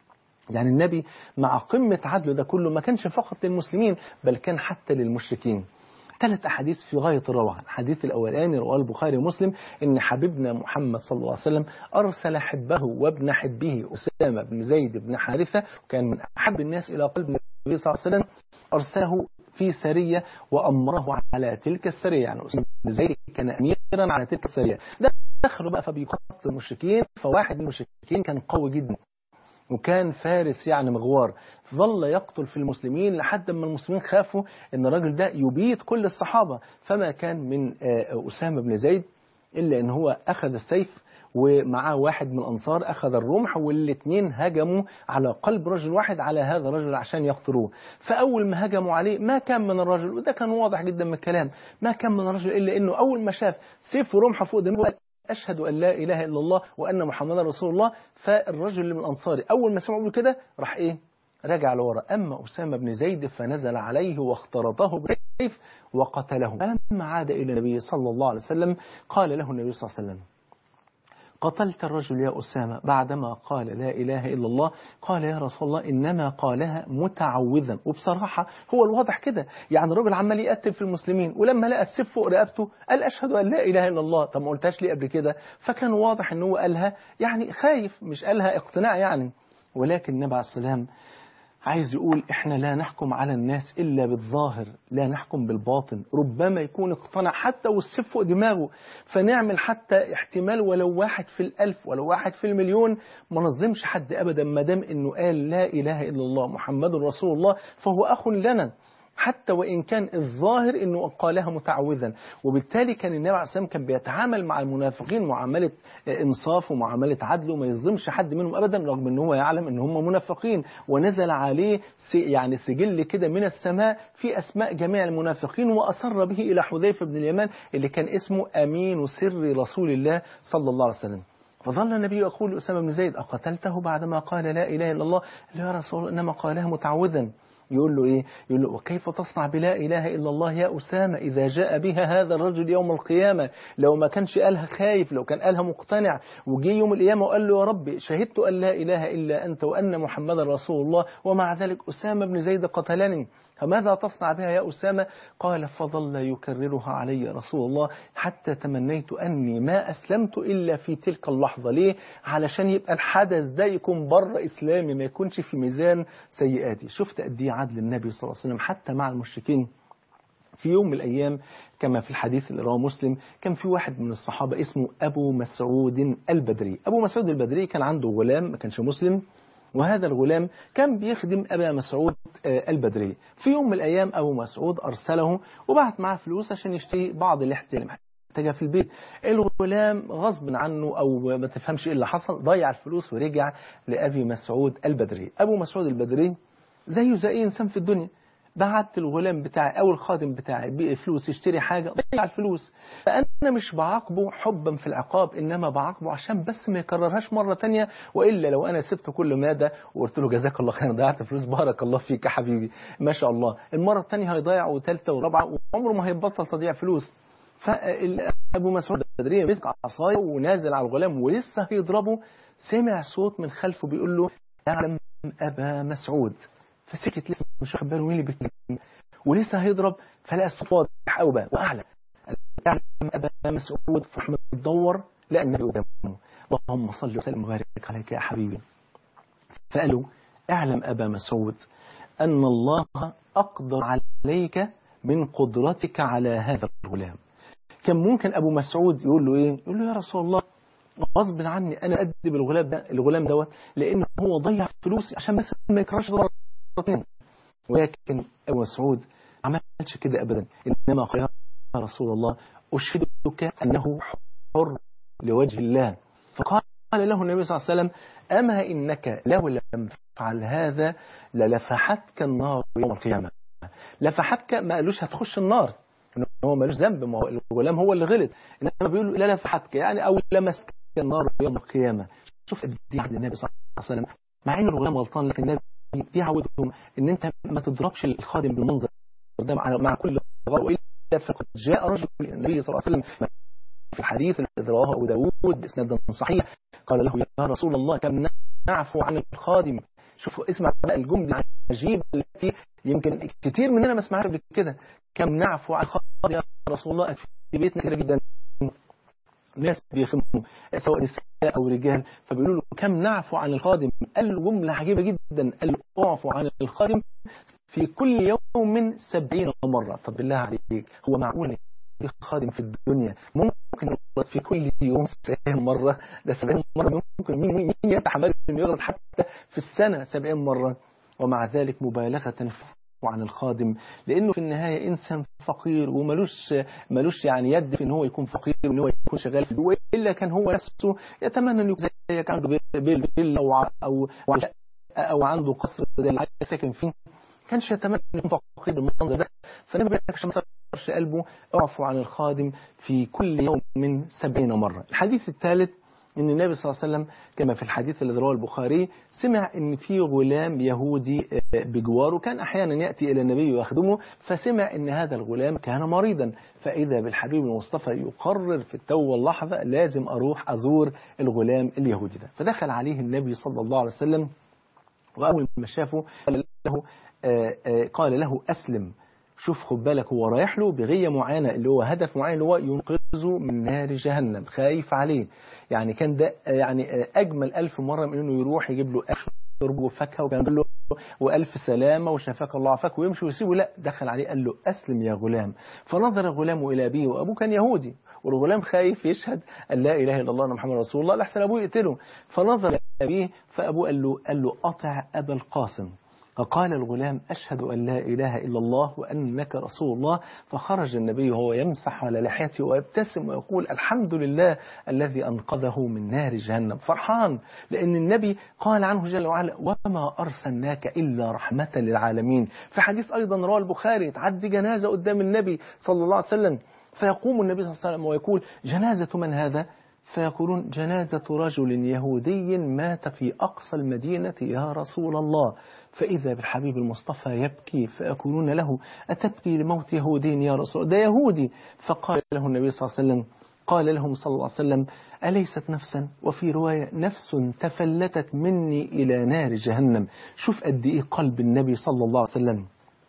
يعني النبي مع قمة عدله ده كله ما كانش فقط للمسلمين بل كان حتى للمشركين. ثلاث أحاديث في غاية الروعة. الحديث الأولاني رواه البخاري ومسلم إن حبيبنا محمد صلى الله عليه وسلم أرسل حبه وابن حبه أسامة بن زيد بن حارثة، وكان من أحب الناس إلى قلب النبي صلى الله عليه وسلم، أرسله في سرية وأمره على تلك السرية، يعني أسامة بن زيد كان أميرا على تلك السرية. دخلوا بقى فبيقتل المشركين، فواحد من المشركين كان قوي جدا وكان فارس يعني مغوار، ظل يقتل في المسلمين لحد ما المسلمين خافوا ان الراجل ده يبيد كل الصحابة. فما كان من أسامة بن زيد إلا ان هو أخذ السيف ومعاه واحد من الأنصار أخذ الرمح، والاثنين هجموا على قلب رجل واحد على هذا الرجل عشان يقتلوه. فأول ما هجموا عليه ما كان من الرجل، وده كان واضح جدا من الكلام، ما كان من الرجل إلا أنه أول ما شاف سيف ورمح فوق دماغه أشهد أن لا إله إلا الله وأن محمدا رسول الله. فالرجل اللي من الأنصاري أول ما سمعوا كده راح إيه رجع لورا. أما أسامة بن زيد فنزل عليه واخترطه بالسيف وقتله. فلما عاد إلى النبي صلى الله عليه وسلم قال له النبي صلى الله عليه وسلم قتلت الرجل يا أسامة بعدما قال لا إله إلا الله؟ قال يا رسول الله إنما قالها متعوذا. وبصراحة هو الواضح كده، يعني الرجل عمال يقتل في المسلمين ولما لقى السيف فوق رقبته قال أشهد أن لا إله إلا الله. طب ما قلتهاش ليه قبل كده؟ فكان واضح إن هو قالها يعني خايف، مش قالها اقتناع يعني. ولكن النبي عليه السلام عايز يقول إحنا لا نحكم على الناس إلا بالظاهر، لا نحكم بالباطن. ربما يكون اقتنع حتى والسيف فوق دماغه، فنعمل حتى احتمال ولو واحد في الألف ولو واحد في المليون، ما نظلمش حد أبدا ما دام إنه قال لا إله إلا الله محمد رسول الله فهو أخ لنا، حتى وإن كان الظاهر أنه قالها متعوذا. وبالتالي كان النبي عليه الصلاة والسلام كان بيتعامل مع المنافقين معاملة إنصاف ومعاملة عدل، وما يظلمش حد منهم أبدا رغم أنه هو يعلم أن هم منافقين. ونزل عليه يعني سجل كده من السماء في أسماء جميع المنافقين، وأسر به إلى حذيفة بن اليمان اللي كان اسمه أمين سر رسول الله صلى الله عليه وسلم. فظل النبي يقول لأسامة بن زيد أقتلته بعدما قال لا إله إلا الله؟ قال يا رسول الله إنما قالها متعوذا. يقول له إيه؟ يقول له وكيف تصنع بلا إله إلا الله يا أسامة إذا جاء بها هذا الرجل يوم القيامة؟ لو ما كانش قالها خايف، لو كان قالها مقتنع وجي يوم القيامة وقال له يا رب شهدت أن لا إله إلا أنت وأن محمد رسول الله ومع ذلك أسامة بن زيد قتلني. فماذا تصنع بها يا أسامة؟ قال فظل يكررها علي رسول الله حتى تمنيت أني ما أسلمت إلا في تلك اللحظة. ليه؟ علشان يبقى الحدث ده يكون بره إسلامي، ما يكونش في ميزان سيئاتي. شفت قد ايه عدل النبي صلى الله عليه وسلم حتى مع المشركين. في يوم من الأيام كما في الحديث اللي رواه مسلم، كان في واحد من الصحابة اسمه أبو مسعود البدري. أبو مسعود البدري كان عنده غلام ما كانش مسلم، وهذا الغلام كان بيخدم أبا مسعود البدري. في يوم من الأيام أبو مسعود أرسله وبعت معه فلوس عشان يشتري بعض الاحتياجات اللي محتاجها في البيت. الغلام غصب عنه أو ما تفهمش إيه اللي حصل، ضيع الفلوس ورجع لأبي مسعود البدري. أبو مسعود البدري زيه زي أي إنسان في الدنيا، بعت الغلام بتاعي أو الخادم بتاعي بفلوس يشتري حاجة، ضيع الفلوس. فأنا مش بعاقبه حبا في العقاب، إنما بعاقبه عشان بس ما يكررهاش مرة تانية. وإلا لو أنا سبت كل ماذا وقلت له جزاك الله خير ضيعت فلوس، بارك الله فيك يا حبيبي ما شاء الله، المرة التانية هيضيع وثالثة ورابعة وعمره ما هيبطل تضيع فلوس. فأبو مسعود البدري مسك عصايه ونازل على الغلام ولسه هيضربه، سمع صوت من خلفه بيقول له اعلم أبا مسعود. فسكت لسه مش واخد باله مين اللي بيتكلم، ولسه هيضرب فلقى الصوت واضح قوي بقى واعلى، اعلم ابا مسعود. فاحمد تدور لقى النبي قدامه، اللهم صل وسلم وبارك عليك يا حبيبي. فقال له اعلم ابا مسعود ان الله اقدر عليك من قدرتك على هذا الغلام. كان ممكن ابو مسعود يقول له ايه؟ يقول له يا رسول الله غصب عني انا ادب الغلام ده الغلام دوت لانه هو ضيع فلوسي عشان بس ما يكرهش ضرر. ولكن أبو مسعود ما عملش كده أبدا، إنما قال يا رسول الله أشهدك أنه حر لوجه الله. فقال له النبي صلى الله عليه وسلم أما إنك لو لم تفعل هذا للفحتك النار يوم القيامة. لفحتك ما قالوش هتخش النار، إنه هو مالوش ذنب، ما هو الغلام هو اللي غلط، إنما بيقولوا لا لفحتك يعني أو لمسك النار يوم القيامة. شوف قد ايه عند النبي صلى الله عليه وسلم، مع إن الغلام غلطان لكن النبي بيعودهم ان انت ما تضربش الخادم بالمنظر ده مع كل غلط. والا فقد جاء رجل النبي صلى الله عليه وسلم في الحديث الذي رواه ابو داود باسناد صحيح، قال له يا رسول الله كم نعفو عن الخادم. شوفوا اسمع بقى الجمله العجيبه التي يمكن كتير مننا ما سمعهاش قبل كده، كم نعفو عن الخادم يا رسول الله. في بيتنا كده جدا ناس بيخدموا سواء نساء أو رجال، فبيقولوا له كم نعفو عن الخادم. قال له جملة عجيبة جدا، قال له اعفو عن الخادم في كل يوم سبعين مرة. طب بالله عليك هو معقول خادم في الدنيا ممكن يغلط في كل يوم سبعين مرة؟ ده سبعين مرة ممكن مين مين يتحمل انه يغلط حتى في السنة سبعين مرة؟ ومع ذلك مبالغة عن الخادم، لانه في النهايه انسان فقير وملوش ملوش يعني يد في ان هو يكون فقير وان هو يكون شغال في الدول، الا كان هو نفسه يتمنى انه يكون زيك عنده بيل بيل او او او عنده قصر زي اللي ساكن فيه، كانش يتمنى انه يكون فقير بالمنظر ده. فالنبي بيقول لك ما تكسرش قلبه، اعفو عن الخادم في كل يوم من سبعين مره. الحديث الثالث ان النبي صلى الله عليه وسلم كما في الحديث الذي رواه البخاري سمع ان في غلام يهودي بجواره كان احيانا ياتي الى النبي ويخدمه، فسمع ان هذا الغلام كان مريضا، فاذا بالحبيب المصطفى يقرر في التو واللحظه لازم اروح ازور الغلام اليهودي ده. فدخل عليه النبي صلى الله عليه وسلم، واول ما شافه قال له قال له اسلم. شوف خد بالك هو رايح له بغية معينة اللي هو هدف معين اللي هو ينقذه من نار جهنم، خايف عليه. يعني كان ده يعني أجمل ألف مرة من إنه يروح يجيب له أكل شرب وفاكهة وكان له وألف سلامة وشفاك الله عافاك ويمشي ويسيبه. لا، دخل عليه قال له أسلم يا غلام. فنظر الغلام إلى أبيه، وأبوه كان يهودي والغلام خايف يشهد أن لا إله إلا الله أن محمد رسول الله لحسن أبوه يقتله. فنظر أبيه فأبوه قال له قال له أطع أبا القاسم. فقال الغلام أشهد أن لا إله إلا الله وأنك رسول الله. فخرج النبي وهو يمسح على لحيته ويبتسم ويقول الحمد لله الذي أنقذه من نار جهنم، فرحان لأن النبي قال عنه جل وعلا وما أرسلناك إلا رحمة للعالمين. في حديث أيضا رواه البخاري تعدي جنازة قدام النبي صلى الله عليه وسلم، فيقوم النبي صلى الله عليه وسلم ويقول جنازة من هذا؟ فيقولون جنازة رجل يهودي مات في أقصى المدينة يا رسول الله. فإذا بالحبيب المصطفى يبكي، فيقولون له أتبكي لموت يهودي يا رسول الله؟ ده يهودي. فقال له النبي صلى الله عليه وسلم قال لهم صلى الله عليه وسلم أليست نفسا؟ وفي رواية نفس تفلتت مني إلى نار جهنم. شوف قد إيه قلب النبي صلى الله عليه وسلم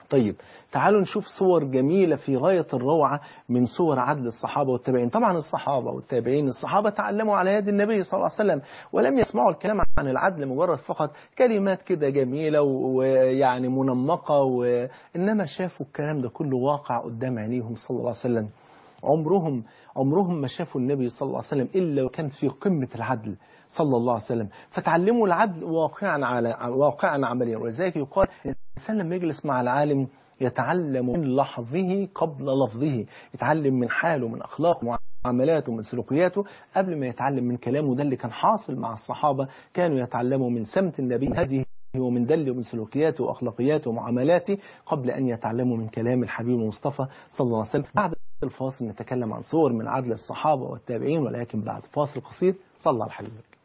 طيب تعالوا نشوف صور جميلة في غاية الروعة من صور عدل الصحابة والتابعين. طبعا الصحابة والتابعين، الصحابة تعلموا على يد النبي صلى الله عليه وسلم ولم يسمعوا الكلام عن العدل مجرد فقط كلمات كده جميلة ويعني منمقة، وإنما شافوا الكلام ده كله واقع قدام عينيهم صلى الله عليه وسلم. عمرهم عمرهم ما شافوا النبي صلى الله عليه وسلم إلا وكان في قمة العدل صلى الله عليه وسلم، فتعلموا العدل واقعا على واقعا عمليا. ولذلك يقال الإنسان لما يجلس مع العالم يتعلم من لحظه قبل لفظه، يتعلم من حاله، من أخلاقه، معاملاته، من سلوكياته قبل ما يتعلم من كلامه. ده اللي كان حاصل مع الصحابة، كانوا يتعلموا من سمت النبي هذه ومن دله ومن سلوكياته وأخلاقياته ومعاملاته قبل أن يتعلموا من كلام الحبيب المصطفى صلى الله عليه وسلم. بعد الفاصل نتكلم عن صور من عدل الصحابة والتابعين، ولكن بعد فاصل قصير. صلى على حبيبك.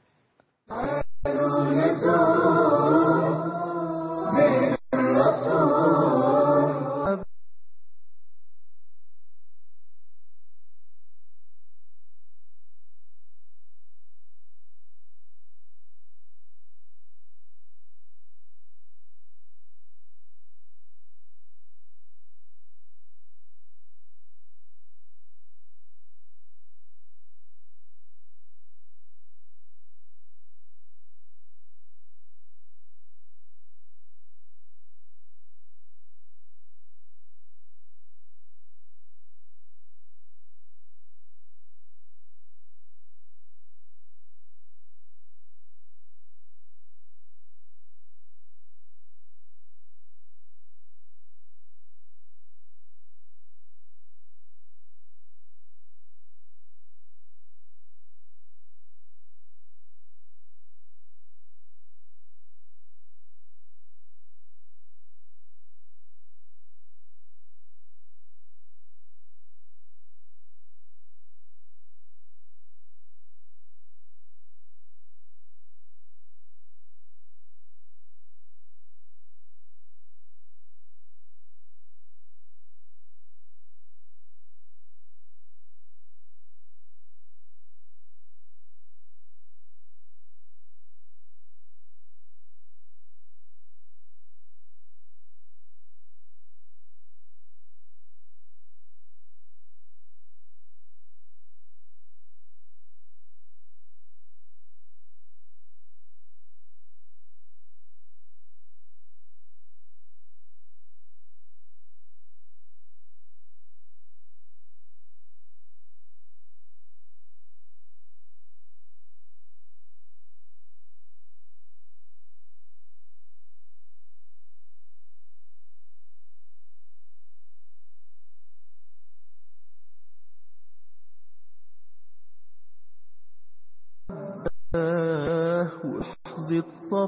ولحظة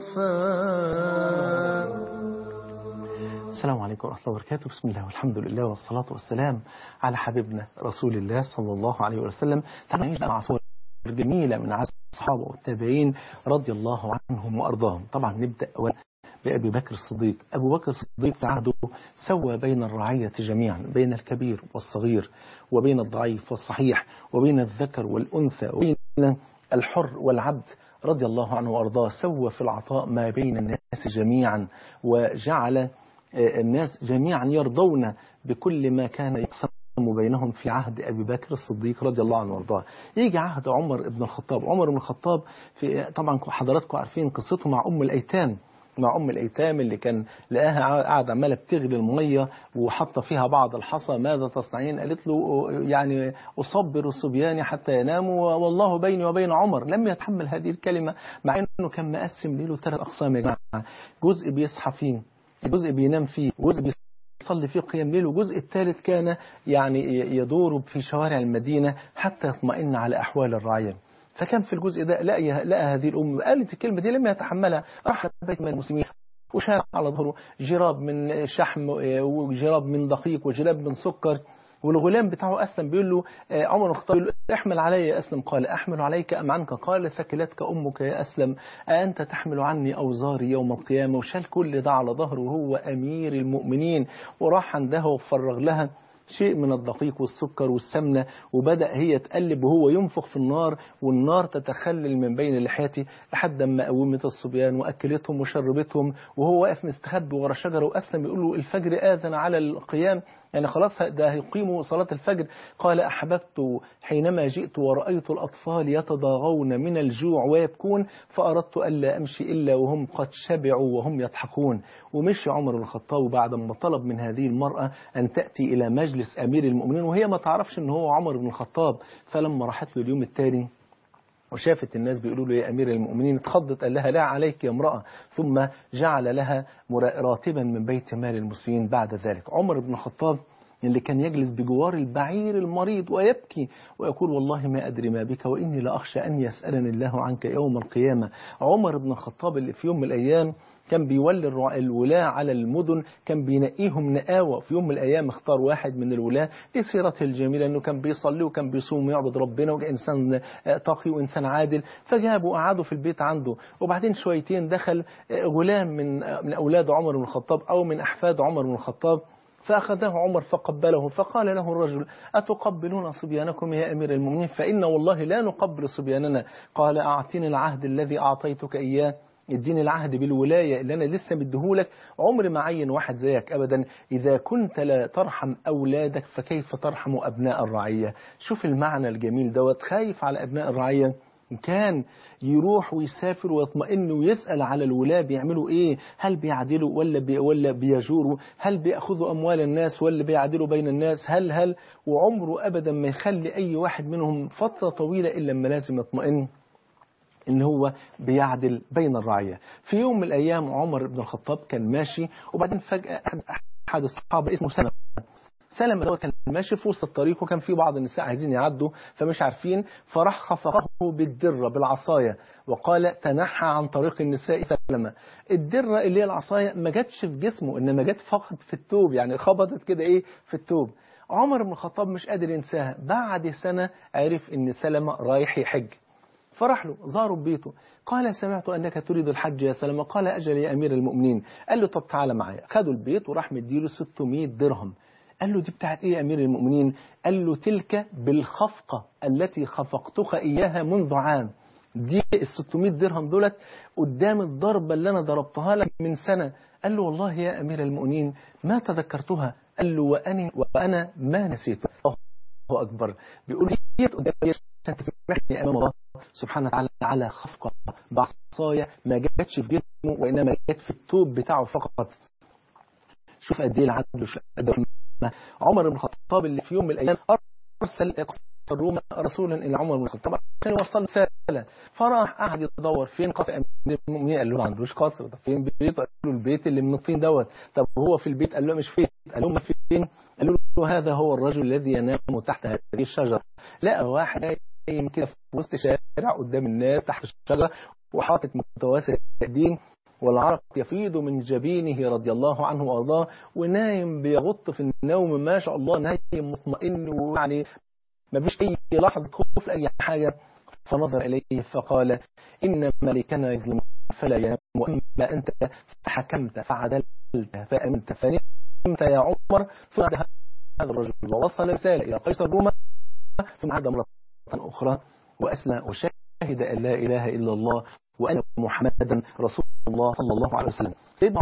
صفاء. السلام عليكم ورحمة الله وبركاته. بسم الله والحمد لله والصلاة والسلام على حبيبنا رسول الله صلى الله عليه وسلم. تعالوا نعيش مع صور جميلة من عصر الصحابة والتابعين رضي الله عنهم وأرضاهم. طبعا نبدأ أولا بأبي بكر الصديق. أبو بكر الصديق في عهده سوى بين الرعية جميعا، بين الكبير والصغير، وبين الضعيف والصحيح، وبين الذكر والأنثى، وبين الحر والعبد رضي الله عنه وأرضاه. سوى في العطاء ما بين الناس جميعا، وجعل الناس جميعا يرضون بكل ما كان يقسم بينهم في عهد أبي بكر الصديق رضي الله عنه وارضاه. يجي عهد عمر بن الخطاب. عمر بن الخطاب في طبعا حضراتكم عارفين قصته مع أم الأيتام، مع أم الأيتام اللي كان لقاها قاعدة عمالة بتغلي المية وحط فيها بعض الحصى. ماذا تصنعين؟ قالت له يعني أصبر صبياني حتى يناموا والله بيني وبين عمر. لم يتحمل هذه الكلمة مع أنه كان مقسم ليله ثلاث أقسام يا جماعة، جزء بيصحى فيه، جزء بينام فيه، جزء يصلي فيه قيام ليل، وجزء الثالث كان يعني يدور في شوارع المدينة حتى يطمئن على أحوال الرعية. فكان في الجزء ده لقى, لقى هذه الأم قالت الكلمة دي لما يتحملها، راح بيت من المسلمين وشال على ظهره جراب من شحم وجراب من دقيق وجراب من سكر. والغلام بتاعه أسلم بيقول له عمر الخطاب يقول له احمل علي يا أسلم. قال أحمل عليك أم عنك؟ قال ثكلتك أمك يا أسلم، أأنت تحمل عني أوزاري يوم القيامة؟ وشال كل ده على ظهره وهو أمير المؤمنين، وراح عندها وفرغ لها شيء من الدقيق والسكر والسمنة، وبدأ هي تقلب وهو ينفخ في النار، والنار تتخلل من بين لحيته لحد ما قومت الصبيان وأكلتهم وشربتهم، وهو واقف مستخبي ورا شجرة. وأسلم يقول له الفجر آذن على القيام، يعني خلاص ده هيقيموا صلاة الفجر. قال أحببت حينما جئت ورأيت الأطفال يتضاغون من الجوع ويبكون، فأردت ألا أمشي إلا وهم قد شبعوا وهم يضحكون. ومشي عمر بن الخطاب بعد ما طلب من هذه المرأة أن تأتي إلى مجلس أمير المؤمنين، وهي ما تعرفش أنه هو عمر بن الخطاب. فلما راحت له اليوم التالي وشافت الناس بيقولوا له يا أمير المؤمنين، اتخضت، قال لها لا عليك يا امرأة، ثم جعل لها راتبا من بيت مال المسلمين. بعد ذلك عمر بن الخطاب اللي كان يجلس بجوار البعير المريض ويبكي ويقول والله ما أدري ما بك وإني لأخشى أن يسألني الله عنك يوم القيامة. عمر بن الخطاب اللي في يوم من الأيام كان بيولي الولاة على المدن، كان بينقيهم نقاوة. في يوم من الأيام اختار واحد من الولاة لسيرته الجميلة، أنه كان بيصلي وكان بيصوم ويعبد ربنا وإنسان تقي وإنسان عادل. فجابوا وقعدوا في البيت عنده، وبعدين شويتين دخل غلام من من أولاد عمر بن الخطاب أو من أحفاد عمر بن الخطاب، فأخذه عمر فقبله، فقال له الرجل أتقبلون صبيانكم يا أمير المؤمنين؟ فإن والله لا نقبل صبياننا. قال أعطيني العهد الذي أعطيتك إياه، اديني العهد بالولاية اللي أنا لسه مديهولك. عمر ما عين واحد زيك أبدا. إذا كنت لا ترحم أولادك فكيف ترحم أبناء الرعية؟ شوف المعنى الجميل دوت، خايف على أبناء الرعية، كان يروح ويسافر ويطمئن ويسأل على الولاة بيعملوا ايه، هل بيعدلوا ولا بي ولا بيجوروا، هل بيأخذوا أموال الناس ولا بيعدلوا بين الناس، هل هل وعمره أبدا ما يخلي أي واحد منهم فترة طويلة إلا لما لازم يطمئن إن هو بيعدل بين الرعية. في يوم من الأيام عمر بن الخطاب كان ماشي، وبعدين فجأة أحد الصحابة اسمه سلمة سلمة دوت كان ماشي في وسط الطريق، وكان في بعض النساء عايزين يعدوا فمش عارفين، فراح خفقه بالدرة بالعصاية وقال تنحى عن طريق النساء سلمة. الدرة اللي هي العصاية ما جاتش في جسمه، إنما جت فقط في التوب، يعني خبطت كده إيه في التوب. عمر بن الخطاب مش قادر ينساها. بعد سنة عرف إن سلمة رايح يحج، فرح له زاره ببيته، قال سمعت أنك تريد الحج يا سلمة. قال أجل يا أمير المؤمنين. قال له طب تعالى معايا. خدوا البيت وراح مديله ستمائة درهم. قال له دي بتاعت ايه يا أمير المؤمنين؟ قال له تلك بالخفقة التي خفقتك إياها منذ عام. دي الستمائة درهم دولت قدام الضربة اللي أنا ضربتها لك من سنة. قال له والله يا أمير المؤمنين ما تذكرتها. قال له وأنا, وأنا ما نسيته. الله أكبر. بيقول لي قدام عشان تسمحني أمام الله سبحانه وتعالى على خفقة بعصاية ما جاتش في جسمه وإنما جات في التوب بتاعه فقط. شوف قد ايه العدل وشوف قد ايه. عمر بن الخطاب اللي في يوم من الايام ارسل قصر الروم رسولا الى عمر بن الخطاب عشان يوصل رساله، فراح قعد يدور فين قصر امير المؤمنين. قال له ما عندوش قصر، ده فين بيت؟ قال له البيت اللي من الطين دوت. طب هو في البيت؟ قال له مش فين. قال له ما فين؟ قالوا له هذا هو الرجل الذي ينام تحت هذه الشجره. لقى واحد قايم كده في وسط شارع قدام الناس تحت الشجره وحاطط متواسد الدين والعرق يفيض من جبينه رضي الله عنه وارضاه، ونايم بيغط في النوم ما شاء الله، نايم مطمئن ويعني ما فيش اي لحظه خوف لاي حاجه. فنظر اليه فقال ان ملكنا يظلم فلا ينام، واما انت فحكمت فعدلت فامنت فنمت يا عمر. فعاد هذا الرجل ووصل رساله الى قيصر روما، ثم عاد مره اخرى واسلم وشهد ان لا اله الا الله وأن محمدا رسول الله صلى الله عليه وسلم. سيدنا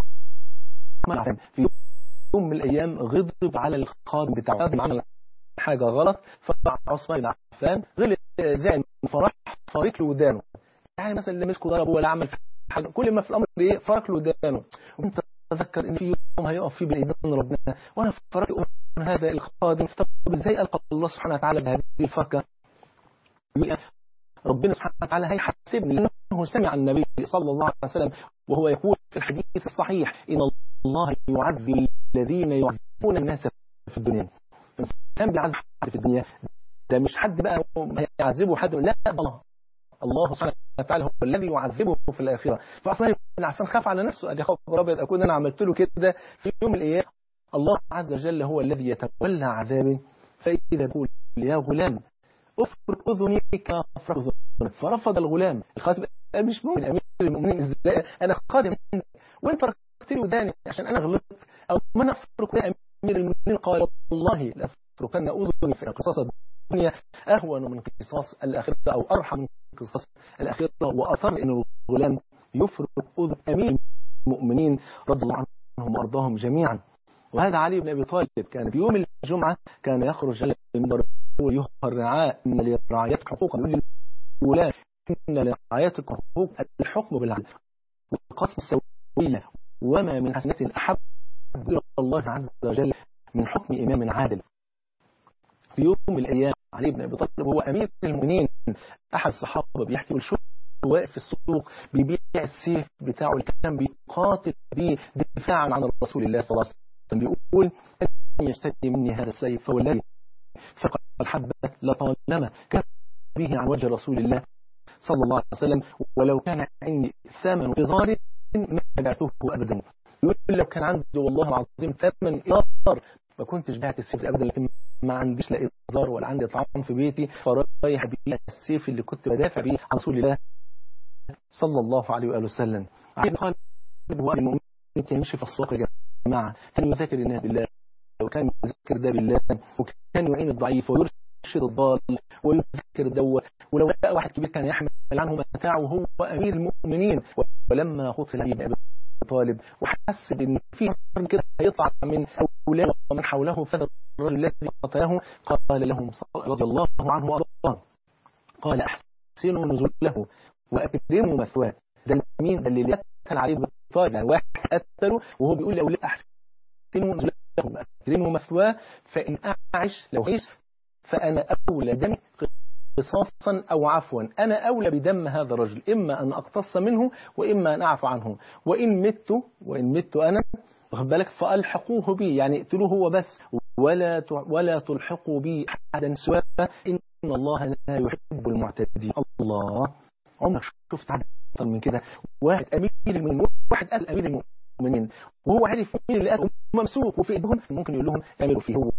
عمر في يوم من الأيام غضب على الخادم بتاعه، عمل حاجة غلط، فعثمان بن عفان غلط زعل فراح فارق له ودانه. يعني مثلا اللي مسكه ضربه ولا عمل حاجة، كل ما في الأمر إيه فارق له ودانه. وأنت تذكر إن في يوم هيقف فيه بين إيدين ربنا وأنا فرقت هذا الخادم. طب إزاي ألقى الله سبحانه وتعالى بهذه الفرقة؟ ربنا سبحانه وتعالى هيحاسبني، لأنه سمع النبي صلى الله عليه وسلم وهو يقول في الحديث الصحيح إن الله يعذب الذين يعذبون الناس في الدنيا. الإنسان بيعذب حد في الدنيا، ده مش حد بقى يعذبه حد، لا الله الله سبحانه وتعالى هو الذي يعذبه في الآخرة. فعثمان بن عفان خاف على نفسه، أجي خاف ربي أكون أنا عملت له كده في يوم من الأيام. الله عز وجل هو الذي يتولى عذابه. فإذا يقول يا غلام افرق اذنيك افرق اذنك، فرفض الغلام. الخادم قال مش ممكن امير المؤمنين، ازاي انا خادم وانت فرقت لي وداني عشان انا غلطت، او ما انا افرق يا امير أمير المؤمنين قال والله لأتركن أذني في قصاص الدنيا أهون من قصاص الآخرة أو أرحم من قصاص الآخرة. وأصر أن الغلام يفرق أذن أمير المؤمنين رضي الله عنهم وأرضاهم جميعا. وهذا علي بن أبي طالب كان في يوم الجمعة كان يخرج على المنبر ويهر الرعاء إن لرعايتك حقوقا للولاة، إن لرعايتك حقوق الحكم بالعدل والقسم السوية، وما من حسنة أحب إلى الله عز وجل من حكم إمام عادل. في يوم من الأيام علي بن أبي طالب هو أمير المؤمنين، أحد الصحابة بيحكي بالشوق واقف في السوق بيبيع السيف بتاعه اللي كان بيقاتل به دفاعا عن رسول الله صلى الله عليه وسلم، بيقول أن يشتري مني هذا السيف فوالذي فقد حبت لطالما كان به عن وجه رسول الله صلى الله عليه وسلم، ولو كان عندي ثمن إزار ما بعته أبدا. يقول لو كان عندي والله العظيم ثمن إزار ما كنتش بعت السيف أبدا، لكن ما عنديش لا إزار ولا عندي طعام في بيتي، فرايح بيه السيف اللي كنت بدافع بيه عن رسول الله صلى الله عليه وآله وسلم. علي قال هو المؤمن كان يمشي في السوق يا جماعة، كان يذكر الناس بالله وكان يذكر ده بالله، وكان يعين الضعيف ويرشد الضال ويذكر دوت، ولو لقى واحد كبير كان يحمل عنه متاعه وهو أمير المؤمنين. ولما قتل علي بن أبي طالب وحس بأن في أمر كده هيطلع من أولاده ومن حوله فهذا الرجل الذي قتله قال لهم رضي الله عنه وأرضاه قال أحسنوا نزله وأكرموا مثواه. ده مين؟ ده اللي قتل علي بن طالب، يعني واحد قتله وهو بيقول لأولاد أحسنوا نزله وأكرموا مثواه فإن أعش لو عيش فأنا أولى دمي قصاصا أو عفوا، أنا أولى بدم هذا الرجل، إما أن أقتص منه وإما أن أعفو عنه، وإن مت وإن مت أنا واخد بالك فألحقوه بي، يعني اقتلوه هو بس ولا ولا تلحقوا بي أحدا سواه إن الله لا يحب المعتدين. الله، عمرك شفت عدد من كده؟ واحد أمير المؤمنين، واحد قال أمير المؤمنين وهو عارف مين اللي قال ممسوك وفي إيدهم ممكن يقول لهم اعملوا فيه هو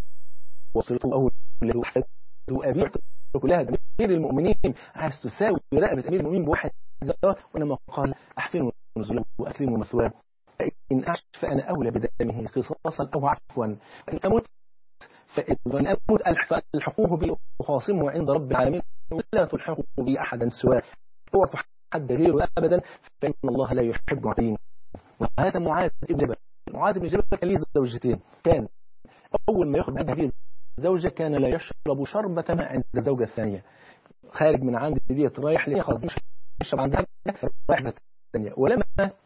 وصلته أول الذي وحدوا أبيع كلها. أمير المؤمنين عايز تساوي رقبة أمير المؤمنين بواحد زواه، وإنما قال أحسنوا نزله وأكرموا مثواه فإن أعش فأنا أولى بدمه قصاصا أو عفوا، وإن أموت فإن أموت ألحقوه بي أخاصمه عند رب العالمين ولا تلحقوا بي أحدا سواه، هو تحد غيره أبدا فإن الله لا يحب المعتدين. وهذا معاذ بن جبل، معاذ بن جبل كان له زوجتين، كان أول ما يخرج من هذه الزوجة كان لا يشرب شربة ماء عند الزوجة الثانية، خارج من عند ديت رايح ليه خلاص مش يشرب عندها رايح زوجة الثانية، ولما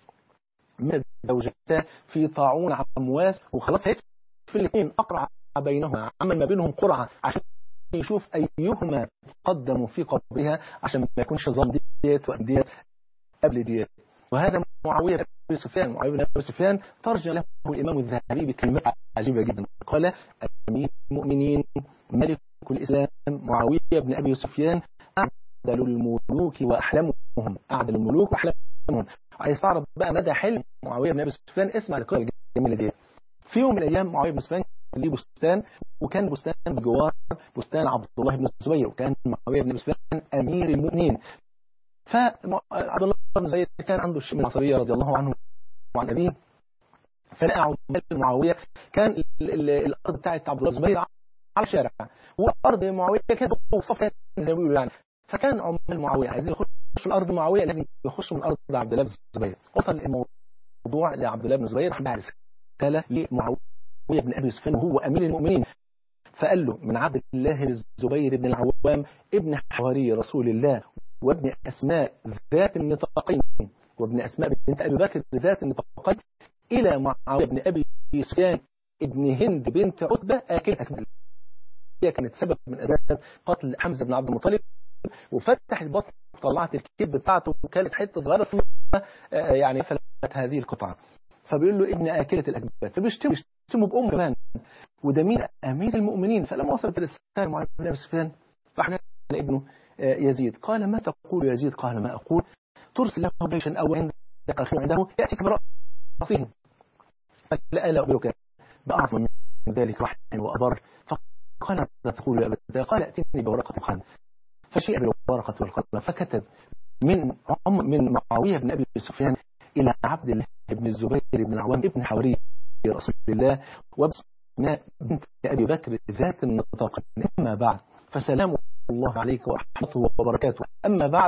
مات زوجته في طاعون عمواس وخلاص هيك في الاثنين أقرع بينهما، عمل ما بينهم قرعة عشان يشوف أيهما قدموا في قبرها عشان ما يكونش ظن ديت وأنديت قبل ديت. وهذا معاوية بن أبي سفيان، معاوية بن أبي سفيان ترجع له الإمام الذهبي بكلمات عجيبة جدا، قال أمير المؤمنين ملك الإسلام معاوية بن أبي سفيان أعدل الملوك وأحلمهم، أعدل الملوك وأحلمهم. عايز تعرف بقى مدى حلم معاوية بن أبي سفيان؟ اسمع القصة الجميلة دي. في يوم من الأيام معاوية بن سفيان ليه بستان، وكان بستان بجوار بستان عبد الله بن الزبير، وكان معاوية بن أبي سفيان أمير المؤمنين. فعبد الله بن الزبير كان عنده شيء من العصبية رضي الله عنه وعن أبيه، فلقى عمال معاوية كان الأرض بتاعت عبد الله بن الزبير على الشارع وأرض معاوية كانت صفة زي ما بيقولوا يعني، فكان عمال معاوية عايزين يخشوا الأرض معاوية لازم يخشوا من أرض عبد الله بن الزبير. وصل الموضوع لعبد الله بن الزبير راح بعت رسالة لمعاوية بن أبي سفيان وهو أمير المؤمنين، فقال له من عبد الله بن الزبير بن العوام ابن حواري رسول الله وابن أسماء ذات النطاقين وابن أسماء بنت أبي بكر ذات النطاقين إلى معاوية بن أبي سفيان ابن هند بنت عتبة آكل أكمل، هي كانت سبب من أسباب قتل حمزة بن عبد المطلب، وفتح البطن وطلعت الكبد بتاعته وكانت حتة صغيرة فيها يعني فلت هذه القطعة، فبيقول له ابن آكلة الأكباد، فبيشتموا يشتموا بأم كمان، وده مين؟ أمير المؤمنين. فلما وصلت الرسالة معاوية بن أبي سفيان راح نادى ابنه يزيد، قال ما تقول يا يزيد؟ قال ما أقول ترسل له جيشا أو عندك أخي عنده يأتيك برأسهم، فلا لا أخبرك بأعظم من ذلك رحم وأبر. فقال لا تقول يا أبدا، قال أتني بورقة القلم، فشيء بالورقة والقلم فكتب من من معاوية بن أبي سفيان إلى عبد الله بن الزبير بن العوام ابن حواري رسول الله وبأسماء بنت أبي بكر ذات النطاق. أما بعد فسلام الله عليك ورحمته وبركاته. أما بعد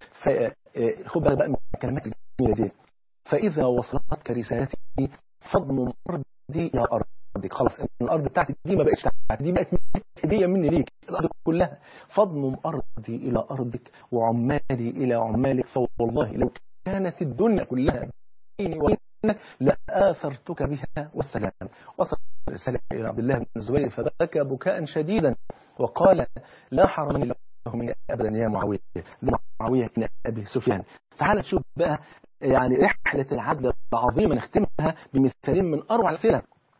فخذ بقى من الكلمات الجميلة دي. فإذا وصلتك رسالتي فضم أرضي إلى أرضك. خلاص الأرض بتاعتي دي ما بقتش بتاعتي، دي بقت هدية مني ليك، الأرض كلها. فضم أرضي إلى أرضك وعمالي إلى عمالك، فوالله لو كانت الدنيا كلها بيني وبينك لآثرتك بها والسلام. وصل الرسالة إلى عبد الله بن الزبير فبكى بكاء شديدا وقال لا حرمني له من أبدا يا معاوية، معاوية بن أبي سفيان. تعال نشوف بقى يعني رحلة العدل العظيمة نختمها بمثالين من أروع الأمثلة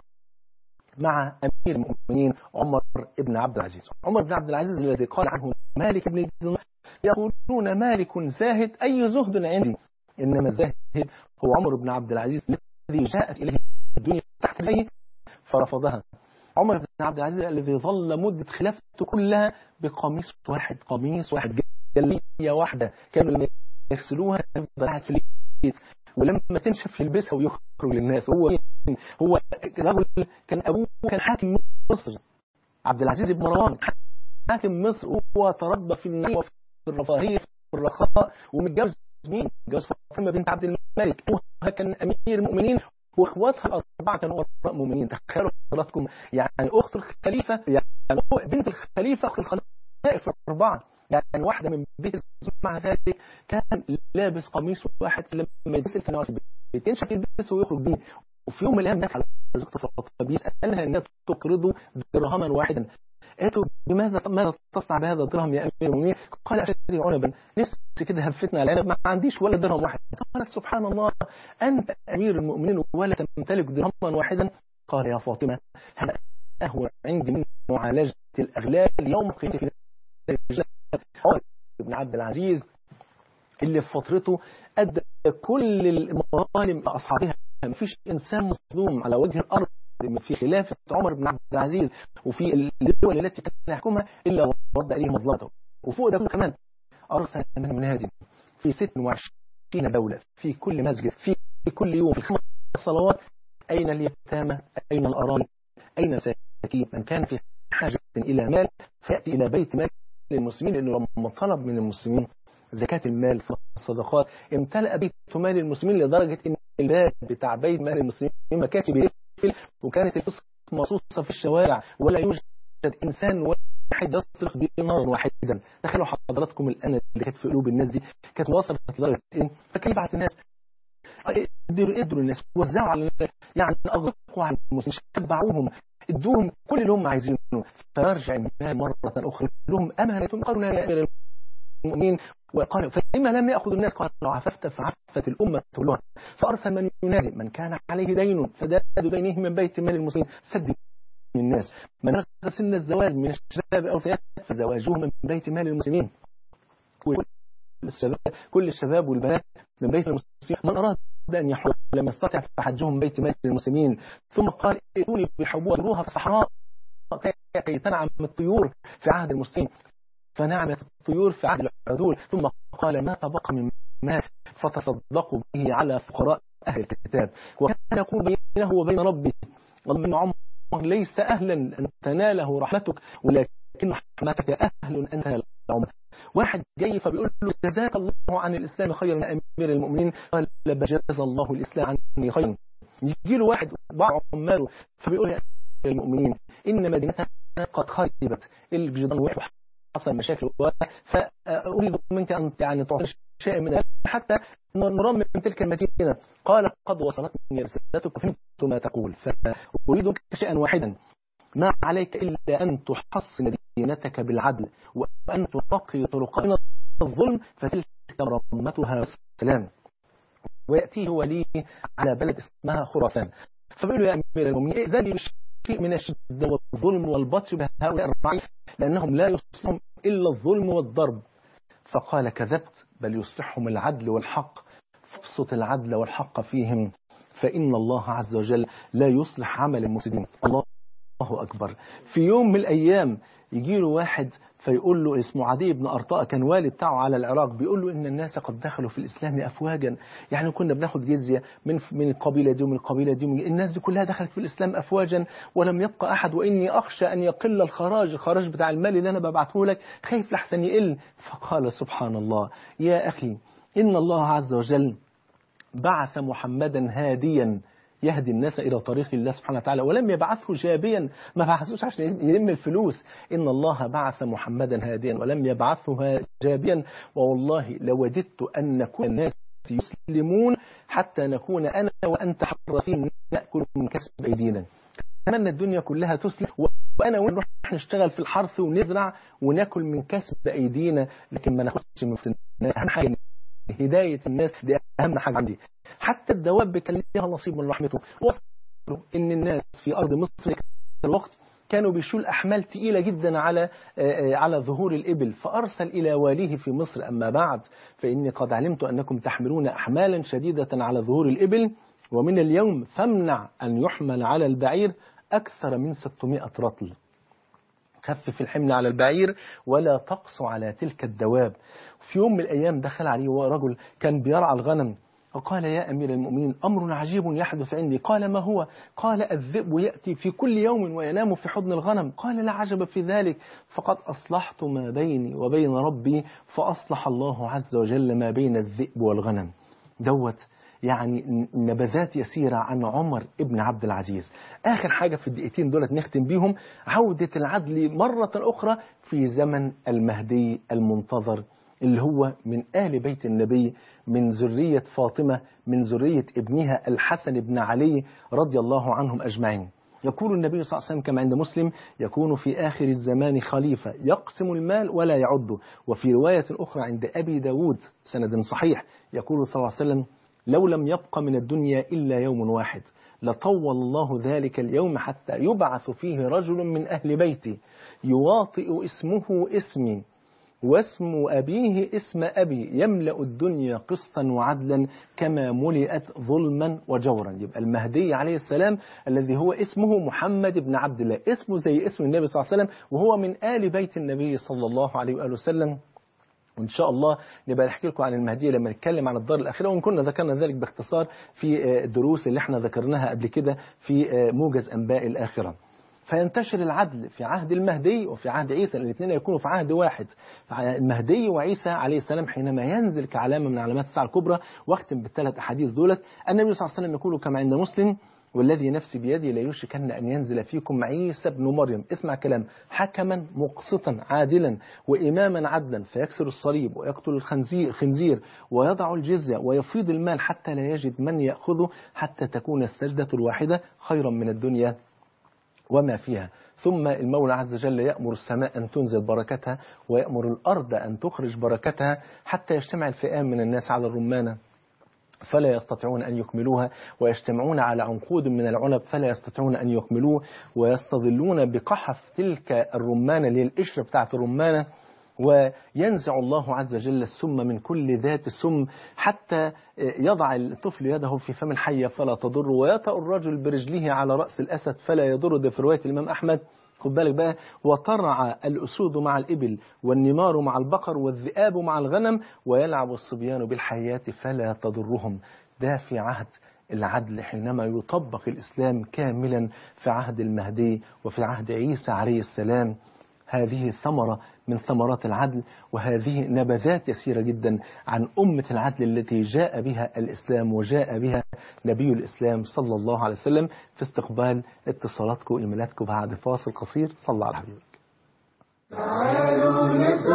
مع أمير المؤمنين عمر بن عبد العزيز. عمر بن عبد العزيز الذي قال عنه مالك بن دينار يقولون مالك زاهد، أي زهد عندي، إنما الزاهد هو عمر بن عبد العزيز الذي جاءت إليه الدنيا تحت يديه فرفضها. عمر بن عبد العزيز الذي ظل مدة خلافته كلها بقميص واحد، قميص واحد، جلية واحدة كانوا لما يغسلوها تفضل قاعد في البيت، ولما تنشف يلبسها ويخرج للناس. هو هو رجل كان أبوه كان حاكم مصر، عبد العزيز بن مروان حاكم مصر، وهو تربى في النعيم وفي الرفاهية في الرخاء، ومتجوز مين؟ جوز فاطمة بنت عبد الملك، وهو كان أمير المؤمنين واخواتها الاربعه كانوا وراء مؤمنين. تخيلوا حضراتكم يعني اخت الخليفه، يعني بنت الخليفه اخت الخلائف الاربعه، يعني واحده من بيت. مع ذلك كان لابس قميص واحد، لما يغسل كان واقف في البيت ينشف يلبسه ويخرج بيه. وفي يوم من الايام دخل زوجته فاطمه بيسالها انها تقرضه درهما واحدا. قالت له بماذا ماذا تصنع بهذا الدرهم يا امير المؤمنين؟ قال اشتري عنبا، نفسي كده هفتنا على العنب، ما عنديش ولا درهم واحد. قالت سبحان الله انت امير المؤمنين ولا تمتلك درهما واحدا؟ قال يا فاطمه هذا اهون عندي من معالجه الاغلال يوم القيامه في عمر بن عبد العزيز اللي في فترته ادى كل المظالم لاصحابها، ما فيش انسان مظلوم على وجه الارض في خلافة عمر بن عبد العزيز وفي الدول التي كان يحكمها إلا ورد عليه مظلمته. وفوق ده كله كمان أرسل من منادي في ستة وعشرين دولة في كل مسجد في كل يوم في خمس صلوات: أين اليتامى؟ أين الأرامل؟ أين المساكين؟ من كان في حاجة إلى مال فيأتي إلى بيت مال للمسلمين، لأنه لما طلب من المسلمين زكاة المال في الصدقات امتلأ بيت مال المسلمين لدرجة إن الباب بتاع بيت مال المسلمين ما كانش بيقفل، وكانت الفلوس مصوصة في الشوارع ولا يوجد إنسان واحد يصرف دينارا واحدا. تخيلوا حضراتكم الآن اللي كانت في قلوب الناس دي كانت وصلت لدرجة إيه؟ فكان يبعت الناس ادوا ادوا الناس، وزعوا على الناس، يعني أغرقوا على المسلمين، شبعوهم، ادوهم كل اللي هم عايزينه. فيرجع المال مرة أخرى لهم أمانة. قالوا يا أمير المؤمنين، وقال فلما لم يأخذ الناس؟ قال لو عففت فعفت الأمة كلها. فأرسل من ينادي من كان عليه دين فداد دينه من بيت مال المسلمين سد الناس، من رغب سن الزواج من الشباب أو الفتيات فزواجوهم من بيت مال المسلمين، كل الشباب كل الشباب والبنات من بيت المسلمين، من أراد أن يحج لم يستطع فحجهم من بيت مال المسلمين. ثم قال ائتوني بحبوها ذروها في الصحراء كي تنعم الطيور في عهد المسلمين، فنعمت الطيور في عهد العدول. ثم قال ما تبقى من مال فتصدقوا به على فقراء أهل الكتاب. وكان يقول بينه وبين ربي اللهم عمر ليس أهلا أن تناله رحمتك ولكن رحمتك أهل أن تنال عمر. واحد جاي فبيقول له جزاك الله عن الإسلام خيرا يا أمير المؤمنين، قال بجزا الله الإسلام عني خيرا. يجي له واحد بعض عماله فبيقول يا أمير المؤمنين إن مدينتنا قد خربت، الجدران وقعوا، حصل مشاكل، فأريد منك أن يعني تعطي شيء من حتى نرمم من تلك المدينة. قال قد وصلتني رسالتك وفهمت ما تقول، فأريد منك شيئا واحدا، ما عليك إلا أن تحصن دينتك بالعدل وأن تنقي طرقنا الظلم فتلك مرمتها السلام. ويأتيه ولي على بلد اسمها خراسان فبيقول له يا أمير المؤمنين زادي بشيء من الشدة والظلم والبطش بهؤلاء الرعية لأنهم لا يصلحهم إلا الظلم والضرب. فقال كذبت، بل يصلحهم العدل والحق، فابسط العدل والحق فيهم فإن الله عز وجل لا يصلح عمل المفسدين. الله أكبر. في يوم من الأيام يجي له واحد فيقول له اسمه عدي بن أرطاء، كان والي بتاعه على العراق، بيقول له إن الناس قد دخلوا في الإسلام أفواجا، يعني كنا بناخد جزية من من القبيلة دي ومن القبيلة دي، الناس دي كلها دخلت في الإسلام أفواجا ولم يبقى أحد، وإني أخشى أن يقل الخراج، الخراج بتاع المال اللي أنا ببعته لك خايف لحسن يقل. فقال سبحان الله يا أخي إن الله عز وجل بعث محمدا هاديا يهدي الناس إلى طريق الله سبحانه وتعالى، ولم يبعثه جابيا، ما بعثوش عشان يلم الفلوس. إن الله بعث محمدا هاديا ولم يبعثه جابيا، والله لوددت أن نكون الناس يسلمون حتى نكون أنا وأنت حرفين نأكل من كسب أيدينا. أتمنى الدنيا كلها تسلم وأنا ونروح نشتغل في الحرث ونزرع ونأكل من كسب أيدينا، لكن ما ناخدش من الناس. أهم حاجة هداية الناس دي أهم حاجة عندي. حتى الدواب كان لها نصيب من رحمته. وصلوا إن الناس في أرض مصر الوقت كانوا بيشول أحمال تقيلة جدا على على ظهور الإبل، فأرسل إلى واليه في مصر أما بعد فإني قد علمت أنكم تحملون أحمالا شديدة على ظهور الإبل، ومن اليوم فامنع أن يحمل على البعير أكثر من ستمائة رطل. خفف الحمل على البعير ولا تقص على تلك الدواب. في يوم من الأيام دخل عليه رجل كان بيرعى الغنم، وقال يا أمير المؤمنين أمر عجيب يحدث عندي. قال ما هو؟ قال الذئب يأتي في كل يوم وينام في حضن الغنم. قال لا عجب في ذلك، فقد أصلحت ما بيني وبين ربي فأصلح الله عز وجل ما بين الذئب والغنم. دوت يعني نبذات يسيرة عن عمر ابن عبد العزيز. آخر حاجة في الدقيقتين دولت نختم بيهم، عودة العدل مرة أخرى في زمن المهدي المنتظر اللي هو من آل بيت النبي، من ذرية فاطمة، من ذرية ابنها الحسن بن علي رضي الله عنهم أجمعين. يقول النبي صلى الله عليه وسلم كما عند مسلم يكون في آخر الزمان خليفة يقسم المال ولا يعده. وفي رواية أخرى عند أبي داود سند صحيح يقول صلى الله عليه وسلم لو لم يبق من الدنيا إلا يوم واحد لطول الله ذلك اليوم حتى يبعث فيه رجل من أهل بيتي يواطئ اسمه اسمي واسم أبيه اسم أبي يملأ الدنيا قسطا وعدلا كما ملئت ظلما وجورا. يبقى المهدي عليه السلام الذي هو اسمه محمد بن عبد الله، اسمه زي اسم النبي صلى الله عليه وسلم، وهو من آل بيت النبي صلى الله عليه وآله وسلم. وإن شاء الله نبقى نحكي لكم عن المهدي لما نتكلم عن الدار الأخيرة، وإن كنا ذكرنا ذلك باختصار في الدروس اللي احنا ذكرناها قبل كده في موجز أنباء الآخرة. فينتشر العدل في عهد المهدي وفي عهد عيسى، الاثنين يكونوا في عهد واحد. المهدي وعيسى عليه السلام حينما ينزل كعلامة من علامات الساعة الكبرى. واختم بالثلاث أحاديث دولت. النبي صلى الله عليه وسلم يقول كما عند مسلم والذي نفسي بيدي لا يوشكن أن ينزل فيكم عيسى بن مريم، اسمع كلام، حكما مقسطا عادلا وإماما عدلا فيكسر الصليب ويقتل الخنزير ويضع الجزية ويفيض المال حتى لا يجد من يأخذه حتى تكون السجدة الواحدة خيرا من الدنيا وما فيها. ثم المولى عز وجل يأمر السماء أن تنزل بركتها ويأمر الأرض أن تخرج بركتها حتى يجتمع الفئام من الناس على الرمانة فلا يستطيعون أن يكملوها، ويجتمعون على عنقود من العنب فلا يستطيعون أن يكملوه، ويستظلون بقحف تلك الرمانة للقشرة بتاعة الرمانة، وينزع الله عز وجل السم من كل ذات سم حتى يضع الطفل يده في فم الحية فلا تضر، ويطأ الرجل برجله على رأس الأسد فلا يضر. ده في رواية الإمام أحمد. خد بالك بقى، وترعى الأسود مع الإبل والنمار مع البقر والذئاب مع الغنم ويلعب الصبيان بالحيات فلا تضرهم. ده في عهد العدل حينما يطبق الإسلام كاملا في عهد المهدي وفي عهد عيسى عليه السلام. هذه ثمرة من ثمرات العدل، وهذه نبذات يسيرة جدا عن أمة العدل التي جاء بها الإسلام وجاء بها نبي الإسلام صلى الله عليه وسلم. في استقبال اتصالاتكم وإيميلاتكم بعد فاصل قصير. صلى على حبيبك. تعالوا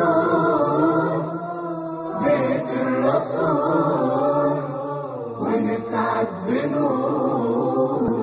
نزور بيت الرسول ونسعد بنور.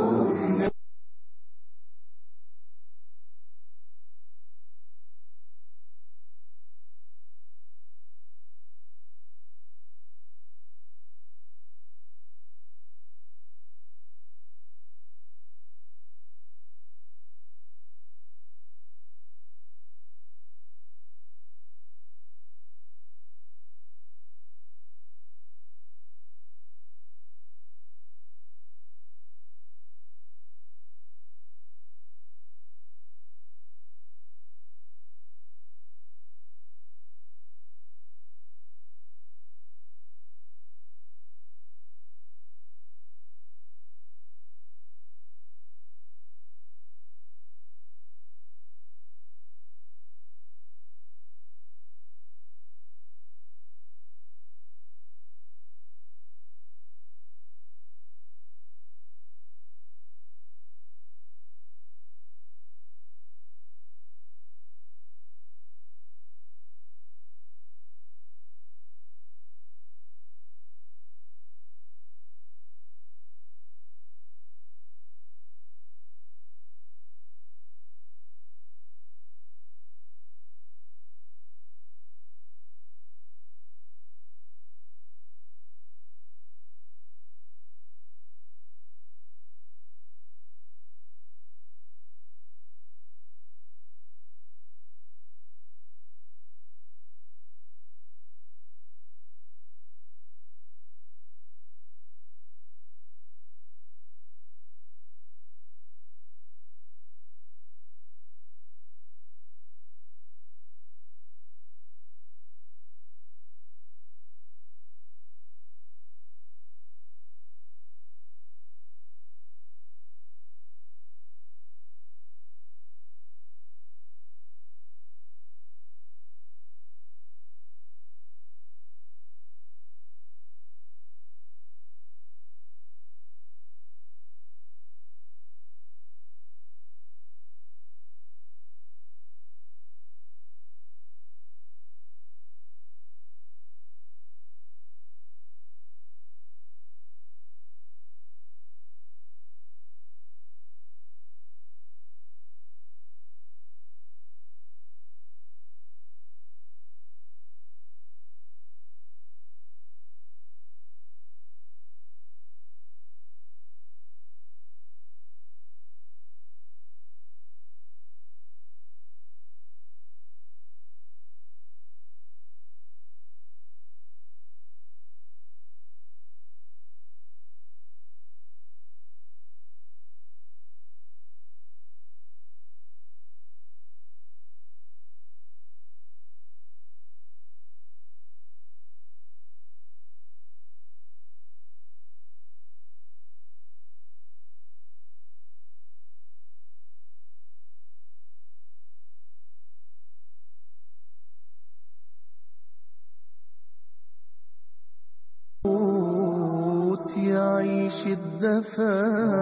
نعيش الدفا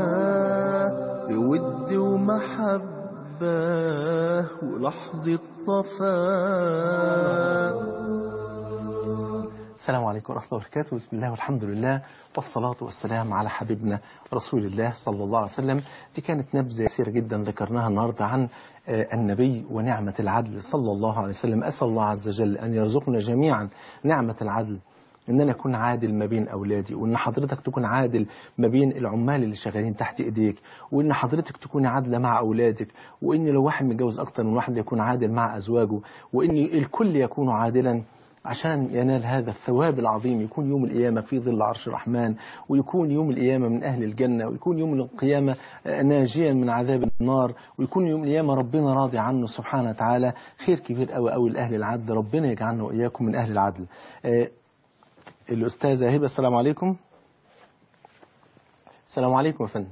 بود ومحبة ولحظة صفا. السلام عليكم ورحمة الله وبركاته. بسم الله والحمد لله والصلاة والسلام على حبيبنا رسول الله صلى الله عليه وسلم. دي كانت نبذة يسيرة جدا ذكرناها النهاردة عن النبي ونعمة العدل صلى الله عليه وسلم. أسأل الله عز وجل أن يرزقنا جميعا نعمة العدل، إن أنا أكون عادل ما بين أولادي، وإن حضرتك تكون عادل ما بين العمال اللي شغالين تحت إيديك، وإن حضرتك تكون عادلة مع أولادك، وإن لو واحد متجوز أكتر من واحد يكون عادل مع أزواجه، وإن الكل يكون عادلا عشان ينال هذا الثواب العظيم. يكون يوم القيامة في ظل عرش الرحمن، ويكون يوم القيامة من أهل الجنة، ويكون يوم القيامة ناجيا من عذاب النار، ويكون يوم القيامة ربنا راضي عنه سبحانه وتعالى. خير كبير قوي قوي لأهل العدل، ربنا يجعلنا وإياكم من أهل العدل. الأستاذة هبة، السلام عليكم. السلام عليكم يا فندم.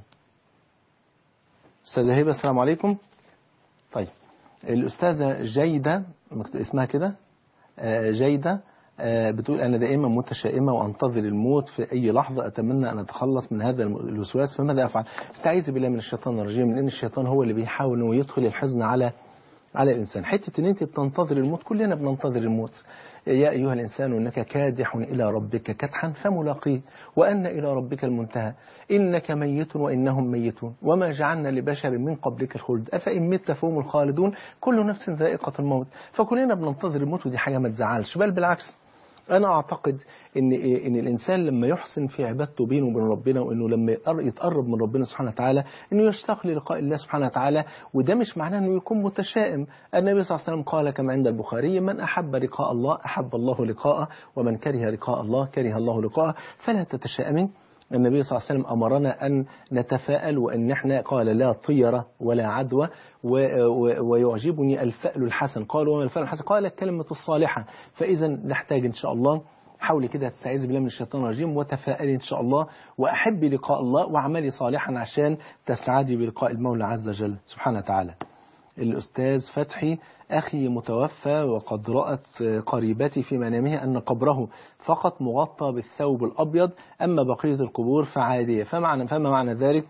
أستاذة هبة السلام عليكم. طيب الأستاذة جيدة اسمها كده جيدة بتقول أنا دائما متشائمة وأنتظر الموت في أي لحظة، أتمنى أن أتخلص من هذا الوسواس، فماذا أفعل؟ استعيذ بالله من الشيطان الرجيم، لأن الشيطان هو اللي بيحاول أنه يدخل الحزن على على الإنسان. حتة أن أنت بتنتظر الموت، كلنا بننتظر الموت. يا أيها الإنسان إنك كادح إلى ربك كدحا فملاقيه وأن إلى ربك المنتهى إنك ميت وإنهم ميتون وما جعلنا لبشر من قبلك الخلد أفإن مت فهم الخالدون كل نفس ذائقة الموت. فكلنا بننتظر الموت، ودي حاجة ما تزعلش، بل بالعكس. أنا أعتقد إن إن الإنسان لما يحسن في عبادته بينه وبين ربنا، وإنه لما يتقرب من ربنا سبحانه وتعالى إنه يشتاق للقاء الله سبحانه وتعالى، وده مش معناه إنه يكون متشائم. النبي صلى الله عليه وسلم قال كما عند البخاري: من أحب لقاء الله أحب الله لقاءه، ومن كره لقاء الله كره الله لقاءه، فلا تتشائمين. النبي صلى الله عليه وسلم أمرنا أن نتفاءل، وأن احنا قال لا طيرة ولا عدوى، ويعجبني الفأل الحسن. قالوا وما الفأل الحسن؟ قال الكلمة الصالحة. فإذا نحتاج إن شاء الله، حاولي كده تستعيذي بالله من الشيطان الرجيم وتفائلي إن شاء الله، وأحبي لقاء الله واعملي صالحا عشان تسعدي بلقاء المولى عز وجل سبحانه وتعالى. الأستاذ فتحي: أخي متوفى وقد رأت قريبتي في منامها أن قبره فقط مغطى بالثوب الأبيض، أما بقية القبور فعادية، فمعنى فما معنى ذلك؟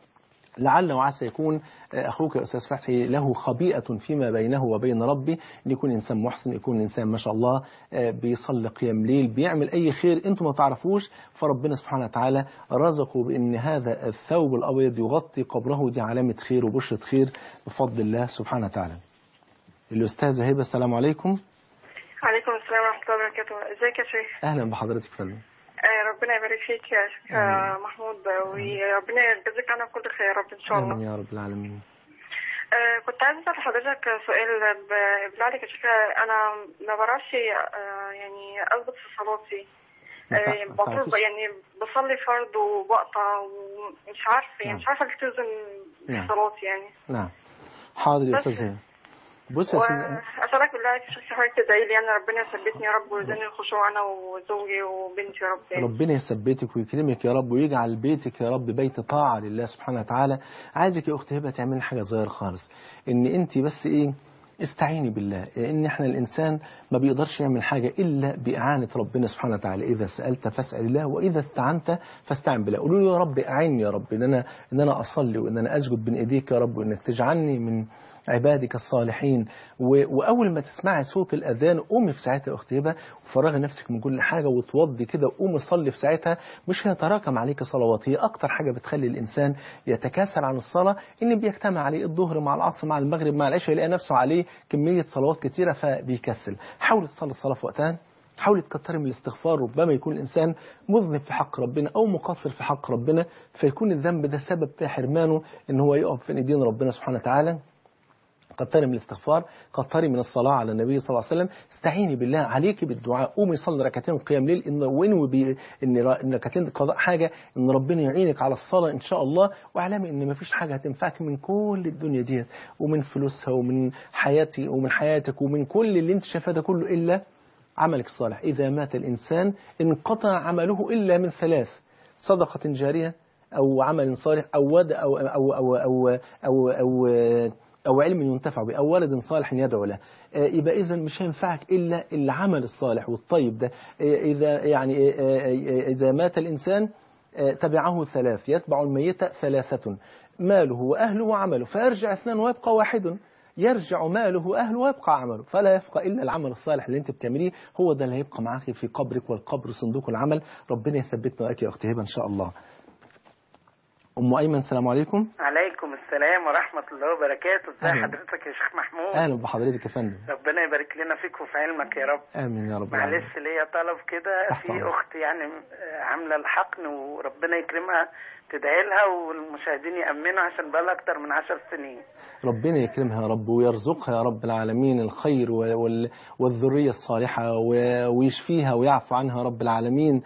لعل وعسى يكون أخوك يا أستاذ فتحي له خبيئة فيما بينه وبين ربي، أن يكون إنسان محسن، يكون إنسان ما شاء الله بيصلي قيام ليل، بيعمل أي خير أنتم ما تعرفوش، فربنا سبحانه وتعالى رزقه بأن هذا الثوب الأبيض يغطي قبره. دي علامة خير وبشرة خير بفضل الله سبحانه وتعالى. الأستاذة هبة، السلام عليكم. عليكم السلام ورحمة الله وبركاته. ازيك يا شيخ؟ أهلا بحضرتك فندم. ربنا يبارك فيك يا شيخ محمود، وربنا يجزيك عنا كل خير يا رب ان شاء الله. آمين يا رب العالمين. آه كنت عايزة اسال حضرتك سؤال بالله عليك يا شيخ. انا ما بعرفش آه يعني اثبت في صلاتي، آه بطلب يعني بصلي فرض وبقطع ومش عارفه يعني مش عارفه التزم في صلاتي يعني. نعم حاضر يا استاذ هبه. بص يا استاذ، اسالك بالله عليك يا شيخ حضرتك تدعي لي انا ربنا يثبتني يا رب ويرزقني الخشوع انا وزوجي وبنتي يا رب يعني. ربنا يثبتك ويكرمك يا رب، ويجعل بيتك يا رب بيت طاعه لله سبحانه وتعالى. عايزك يا اخت هبه تعملي حاجه صغيره خالص، ان انت بس ايه استعيني بالله، لان احنا الانسان ما بيقدرش يعمل حاجه الا باعانه ربنا سبحانه وتعالى. اذا سالت فاسال الله واذا استعنت فاستعن بالله. قولوا له يا رب اعيني يا رب ان انا ان انا اصلي وان انا اسجد بين ايديك يا رب، وانك تجعلني من عبادك الصالحين. وأول ما تسمعي صوت الأذان قومي في ساعتها يا أخت هبة وفرغي نفسك من كل حاجة وتوضي كده وقومي صلي في ساعتها. مش هيتراكم عليك صلوات. هي أكتر حاجة بتخلي الإنسان يتكاسل عن الصلاة إن بيجتمع عليه الظهر مع العصر مع المغرب مع العشاء، يلاقي نفسه عليه كمية صلوات كتيرة فبيكسل. حاول تصلي الصلاة في وقتها، حاول تكتري من الاستغفار. ربما يكون الإنسان مذنب في حق ربنا أو مقصر في حق ربنا، فيكون الذنب ده سبب في حرمانه إن هو يقف في ايدين ربنا سبحانه وتعالى. كتري من الاستغفار، كتري من الصلاة على النبي صلى الله عليه وسلم، استعيني بالله عليك بالدعاء. قومي صلي ركعتين قيام ليل، ان وانوي ان ركعتين قضاء حاجة ان ربنا يعينك على الصلاة ان شاء الله. واعلمي ان مفيش حاجة هتنفعك من كل الدنيا ديت ومن فلوسها ومن حياتي ومن حياتك ومن كل اللي انت شايفاه ده كله الا عملك الصالح. اذا مات الانسان انقطع عمله الا من ثلاث: صدقة جارية او عمل صالح او ود او او او او او, أو, أو أو علم ينتفع به أو ولد صالح يدعو له. يبقى إذن مش هينفعك إلا العمل الصالح والطيب ده. إذا يعني إذا مات الإنسان تبعه ثلاث، يتبع الميت ثلاثة، ماله وأهله وعمله، فيرجع اثنان ويبقى واحد، يرجع ماله وأهله ويبقى عمله، فلا يبقى إلا العمل الصالح اللي انت بتعمليه، هو ده اللي هيبقى معاك في قبرك، والقبر صندوق العمل. ربنا يثبتنا وإياك يا أختي هبة إن شاء الله. أم أيمن السلام عليكم. عليكم السلام ورحمة الله وبركاته. ازي حضرتك يا شيخ محمود؟ أهلا بحضرتك يا فندم. ربنا يبارك لنا فيك وفي علمك يا رب. آمين يا رب. معلش ليا طلب كده، في أخت يعني عاملة الحقن وربنا يكرمها تدعي لها والمشاهدين يأمنوا عشان بقى لها أكتر من عشر سنين. ربنا يكرمها يا رب ويرزقها يا رب العالمين الخير والذرية الصالحة ويشفيها ويعفو عنها رب العالمين.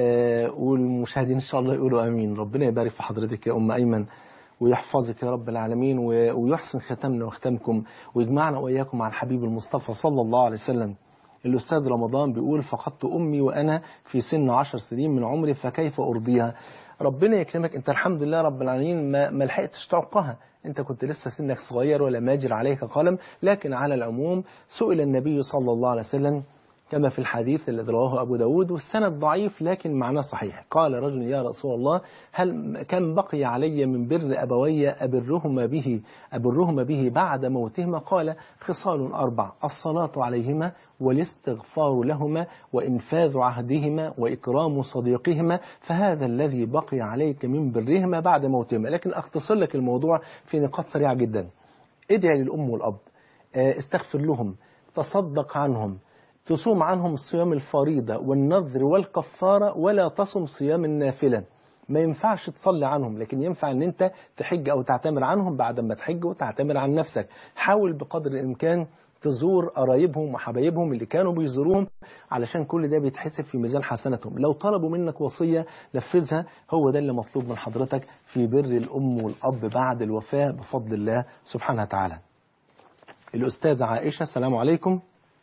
والمشاهدين إن شاء الله يقولوا آمين. ربنا يبارك في حضرتك يا أم أيمن ويحفظك يا رب العالمين ويحسن ختمنا وختمكم ويجمعنا وإياكم مع الحبيب المصطفى صلى الله عليه وسلم. الأستاذ رمضان بيقول فقدت أمي وأنا في سن عشر سنين من عمري فكيف أرضيها؟ ربنا يكرمك، أنت الحمد لله رب العالمين ما, ما لحقتش تعقها، أنت كنت لسه سنك صغير ولا ماجر عليك قلم. لكن على العموم سئل النبي صلى الله عليه وسلم كما في الحديث الذي رواه أبو داود والسند ضعيف لكن معناه صحيح، قال رجل يا رسول الله هل كم بقي علي من بر أبوي أبرهما به أبرهما به بعد موتهما؟ قال خصال أربع: الصلاة عليهما والاستغفار لهما وإنفاذ عهدهما وإكرام صديقهما، فهذا الذي بقي عليك من برهما بعد موتهما. لكن أختصر لك الموضوع في نقاط سريعة جدا. ادعي للأم والأب، استغفر لهم، تصدق عنهم، تصوم عنهم صيام الفريضة والنذر والكفارة، ولا تصم صيام النافلة. ما ينفعش تصلي عنهم، لكن ينفع ان انت تحج او تعتمر عنهم بعد ما تحج وتعتمر عن نفسك. حاول بقدر الامكان تزور قرايبهم وحبايبهم اللي كانوا بيزوروهم، علشان كل ده بيتحسب في ميزان حسناتهم. لو طلبوا منك وصية نفذها، هو ده اللي مطلوب من حضرتك في بر الأم والأب بعد الوفاة بفضل الله سبحانه وتعالى. الأستاذة عائشة السلام عليكم.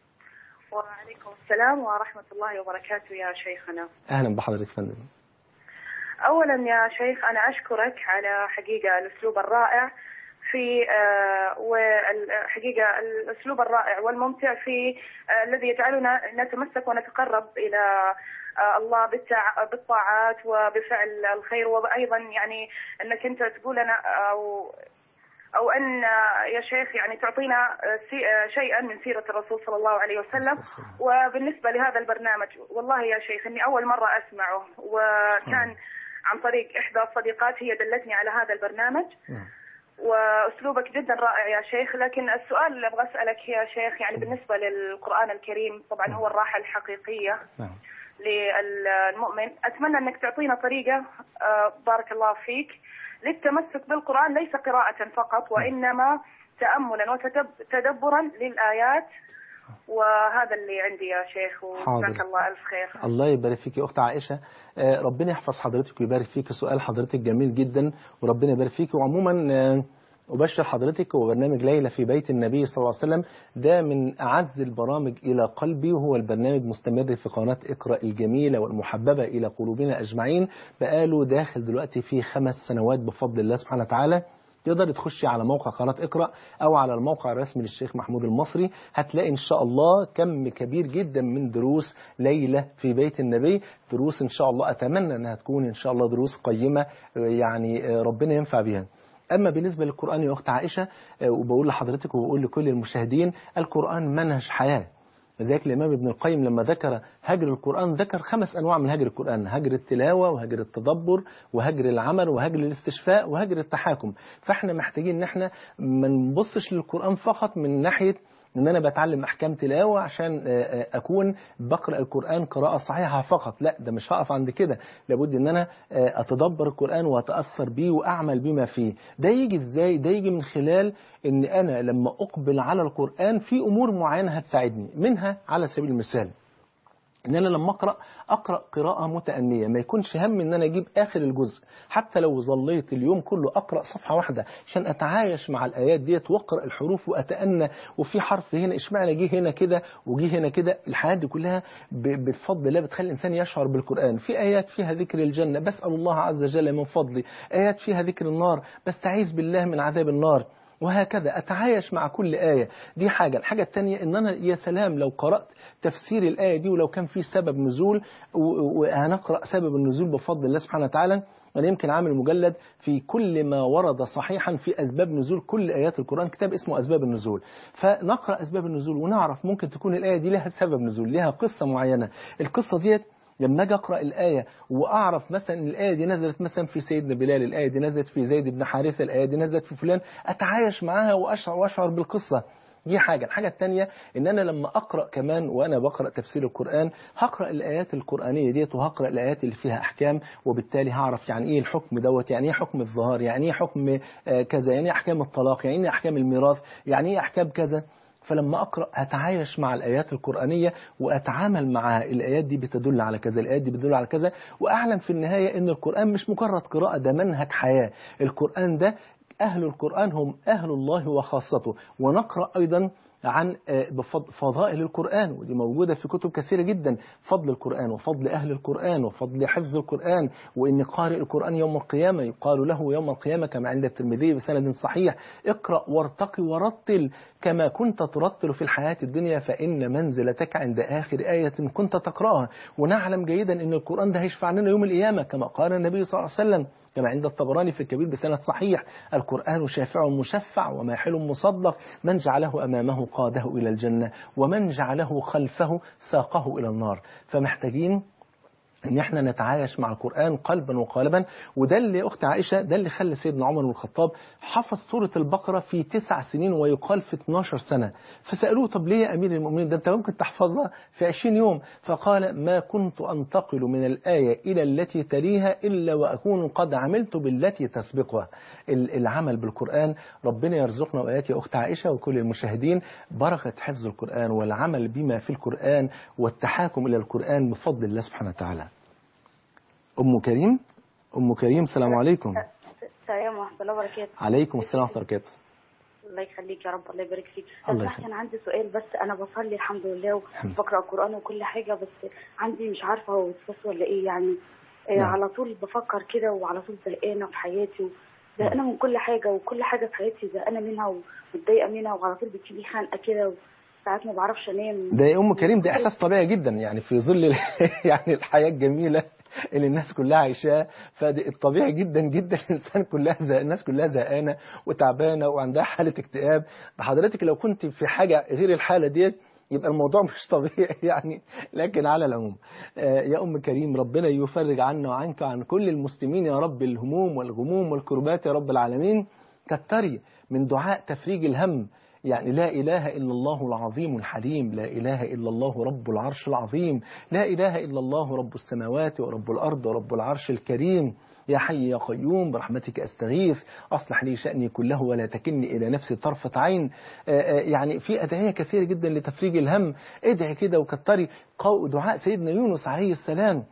وعليكم السلام ورحمة الله وبركاته يا شيخنا. أهلا بحضرتك فندم. أولا يا شيخ أنا أشكرك على حقيقة الأسلوب الرائع في آه والحقيقة الأسلوب الرائع والممتع في آه الذي يجعلنا نتمسك ونتقرب إلى آه الله بالطاعات وبفعل الخير، وأيضا يعني أنك أنت تقول لنا أو أو أن يا شيخ يعني تعطينا شيئا من سيرة الرسول صلى الله عليه وسلم. وبالنسبة لهذا البرنامج والله يا شيخ إني أول مرة أسمعه، وكان عن طريق إحدى الصديقات هي دلتني على هذا البرنامج، وأسلوبك جدا رائع يا شيخ. لكن السؤال اللي أبغى أسألك يا شيخ يعني بالنسبة للقرآن الكريم، طبعا هو الراحة الحقيقية للمؤمن، أتمنى أنك تعطينا طريقة بارك الله فيك للتمسك بالقرآن، ليس قراءة فقط وإنما تأملا وتدبرا للآيات. وهذا اللي عندي يا شيخ، وجزاك الله ألف خير. الله يبارك فيك يا أخت عائشة، ربنا يحفظ حضرتك ويبارك فيك. سؤال حضرتك جميل جدا وربنا يبارك فيك. وعموما أبشر حضرتك وبرنامج ليلة في بيت النبي صلى الله عليه وسلم ده من أعز البرامج إلى قلبي، وهو البرنامج مستمر في قناة اقرأ الجميلة والمحببة إلى قلوبنا أجمعين، بقاله داخل دلوقتي في خمس سنوات بفضل الله سبحانه وتعالى. تقدر تخشي على موقع قناة اقرأ أو على الموقع الرسمي للشيخ محمود المصري، هتلاقي إن شاء الله كم كبير جدا من دروس ليلة في بيت النبي. دروس إن شاء الله أتمنى أنها تكون إن شاء الله دروس قيمة يعني ربنا ينفع بها. أما بالنسبة للقرآن يا أخت عائشة، وبقول لحضرتك وبقول لكل المشاهدين، القرآن منهج حياة. لذلك الإمام ابن القيم لما ذكر هجر القرآن ذكر خمس أنواع من هجر القرآن: هجر التلاوة وهجر التدبر وهجر العمل وهجر الاستشفاء وهجر التحاكم. فإحنا محتاجين إن إحنا ما نبصش للقرآن فقط من ناحية إن أنا بتعلم أحكام تلاوة عشان أكون بقرأ القرآن قراءة صحيحة فقط، لا، ده مش هقف عند كده، لابد إن أنا أتدبر القرآن وأتأثر بيه وأعمل بما فيه. ده يجي إزاي؟ ده يجي من خلال إن أنا لما أقبل على القرآن في أمور معينة هتساعدني. منها على سبيل المثال إن أنا لما أقرأ أقرأ قراءة متأنية، ما يكونش هم إن أنا أجيب آخر الجزء، حتى لو ظليت اليوم كله أقرأ صفحة واحدة عشان أتعايش مع الآيات ديت وأقرأ الحروف وأتأنى، وفي حرف هنا إشمعنى جه هنا كده وجه هنا كده. الحياة دي كلها بفضل الله بتخلي الإنسان يشعر بالقرآن. في آيات فيها ذكر الجنة، بسأل الله عز وجل من فضله، آيات فيها ذكر النار، بستعيذ بالله من عذاب النار، وهكذا أتعايش مع كل آية. دي حاجة. الحاجة التانية إن أنا يا سلام لو قرأت تفسير الآية دي ولو كان في سبب نزول، وهنقرأ سبب النزول بفضل الله سبحانه وتعالى. أنا يمكن عامل مجلد في كل ما ورد صحيحا في أسباب نزول كل آيات القرآن، كتاب اسمه أسباب النزول. فنقرأ أسباب النزول ونعرف ممكن تكون الآية دي لها سبب نزول، لها قصة معينة. القصة ديت لما اجي اقرا الايه واعرف مثلا ان الايه دي نزلت مثلا في سيدنا بلال، الايه دي نزلت في زيد بن حارثه، الايه دي نزلت في فلان، اتعايش معاها واشعر واشعر بالقصه. دي حاجة. الحاجة الثانية إن أنا لما أقرأ كمان وأنا بقرأ تفسير القرآن هقرأ الآيات القرآنية ديت وهقرأ الآيات اللي فيها أحكام، وبالتالي هعرف يعني إيه الحكم دوت، يعني إيه حكم الظهار، يعني إيه حكم كذا، يعني إيه أحكام الطلاق، يعني إيه أحكام الميراث، يعني إيه أحكام كذا. فلما أقرأ أتعايش مع الآيات القرآنية وأتعامل مع الآيات دي بتدل على كذا، الآيات دي بتدل على كذا، وأعلم في النهاية إن القرآن مش مجرد قراءة، ده منهج حياة. القرآن ده أهل القرآن هم أهل الله وخاصته. ونقرأ أيضا عن فضائل القرآن، ودي موجودة في كتب كثيرة جدا، فضل القرآن وفضل أهل القرآن وفضل حفظ القرآن، وإن قارئ القرآن يوم القيامة يقال له يوم القيامة كما عند الترمذي بسند صحيح: اقرأ وارتقي ورتل كما كنت ترتل في الحياة الدنيا فإن منزلتك عند آخر آية كنت تقرأها. ونعلم جيدا أن القرآن ده هيشفع لنا يوم القيامة كما قال النبي صلى الله عليه وسلم كما عند الطبراني في الكبير بسند صحيح: القرآن شافع مشفع وماحل مصدق، من جعله أمامه قاده إلى الجنة ومن جعله خلفه ساقه إلى النار. فمحتاجين ان احنا نتعايش مع القرآن قلبا وقالبا. وده اللي اخت عائشة ده اللي خلى سيدنا عمر بن الخطاب حفظ سورة البقرة في تسع سنين ويقال في اتناشر سنة. فسألوه: طب ليه يا امير المؤمنين ده انت ممكن تحفظها في عشرين يوم؟ فقال: ما كنت انتقل من الآية الى التي تليها الا واكون قد عملت بالتي تسبقها. العمل بالقرآن. ربنا يرزقنا وإياك يا اخت عائشة وكل المشاهدين بركة حفظ القرآن والعمل بما في القرآن والتحاكم الى القرآن بفضل الله سبحانه وتعالى. أم كريم أم كريم السلام عليكم. السلام ورحمة الله وبركاته. عليكم السلام ورحمة الله وبركاته. الله يخليك يا رب، الله يبارك فيك. الله بس أنا عندي سؤال، بس أنا بصلي الحمد لله وبقرأ القرآن وكل حاجة، بس عندي مش عارفة هو وسواس ولا إيه يعني. نعم. على طول بفكر كده وعلى طول زهقانة في حياتي، زهقانة من كل حاجة، وكل حاجة في حياتي زهقانة منها ومتضايقة منها، وعلى طول بتجيلي خنقة كده ساعات ما بعرفش انام. ده يا ام كريم ده احساس طبيعي جدا يعني في ظل يعني الحياه الجميله اللي الناس كلها عايشاها. فالطبيعي جدا جدا الانسان كلها زي الناس كلها زهقانه وتعبانه وعندها حاله اكتئاب. حضرتك لو كنت في حاجه غير الحاله ديت يبقى الموضوع مش طبيعي يعني. لكن على العموم يا أم كريم ربنا يفرج عنا وعنك عن كل المسلمين يا رب الهموم والغموم والكربات يا رب العالمين. كتري من دعاء تفريج الهم، يعني لا إله إلا الله العظيم الحليم، لا إله إلا الله رب العرش العظيم، لا إله إلا الله رب السماوات ورب الأرض ورب العرش الكريم، يا حي يا قيوم برحمتك أستغيث أصلح لي شأني كله ولا تكلني إلى نفسي طرفة عين. يعني في أدعية كثيرة جدا لتفريج الهم. ادعي كده وكتري دعاء سيدنا يونس عليه السلام: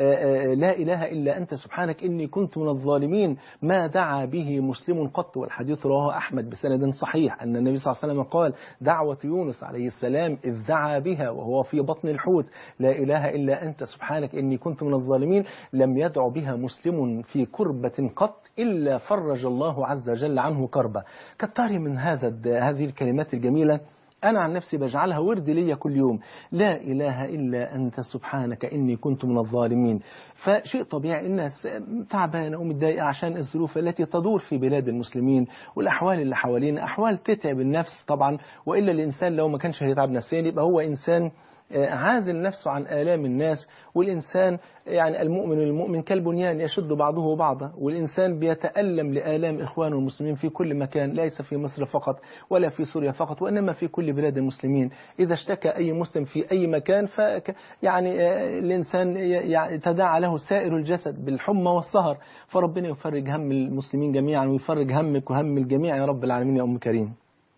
لا إله إلا أنت سبحانك إني كنت من الظالمين، ما دعا به مسلم قط. والحديث رواه أحمد بسند صحيح أن النبي صلى الله عليه وسلم قال: دعوة يونس عليه السلام إذ دعا بها وهو في بطن الحوت، لا إله إلا أنت سبحانك إني كنت من الظالمين، لم يدع بها مسلم في كربة قط إلا فرج الله عز وجل عنه كربة. كتري من هذا هذه الكلمات الجميلة. أنا عن نفسي بجعلها ورد لي كل يوم: لا إله إلا أنت سبحانك إني كنت من الظالمين. فشيء طبيعي الناس تعبانة ومتضايقة عشان الظروف التي تدور في بلاد المسلمين والأحوال اللي حوالينا، أحوال تتعب النفس طبعا، وإلا الإنسان لو ما كانش هيتعب نفسيا يبقى هو إنسان عازل نفسه عن آلام الناس. والإنسان يعني المؤمن المؤمن كالبنيان يشد بعضه بعضا، والإنسان بيتألم لآلام إخوانه المسلمين في كل مكان، ليس في مصر فقط ولا في سوريا فقط وإنما في كل بلاد المسلمين. إذا اشتكى أي مسلم في أي مكان ف يعني الإنسان يعني تداعى له سائر الجسد بالحمى والسهر. فربنا يفرج هم المسلمين جميعا ويفرج همك وهم الجميع يا رب العالمين. يا أم كريم.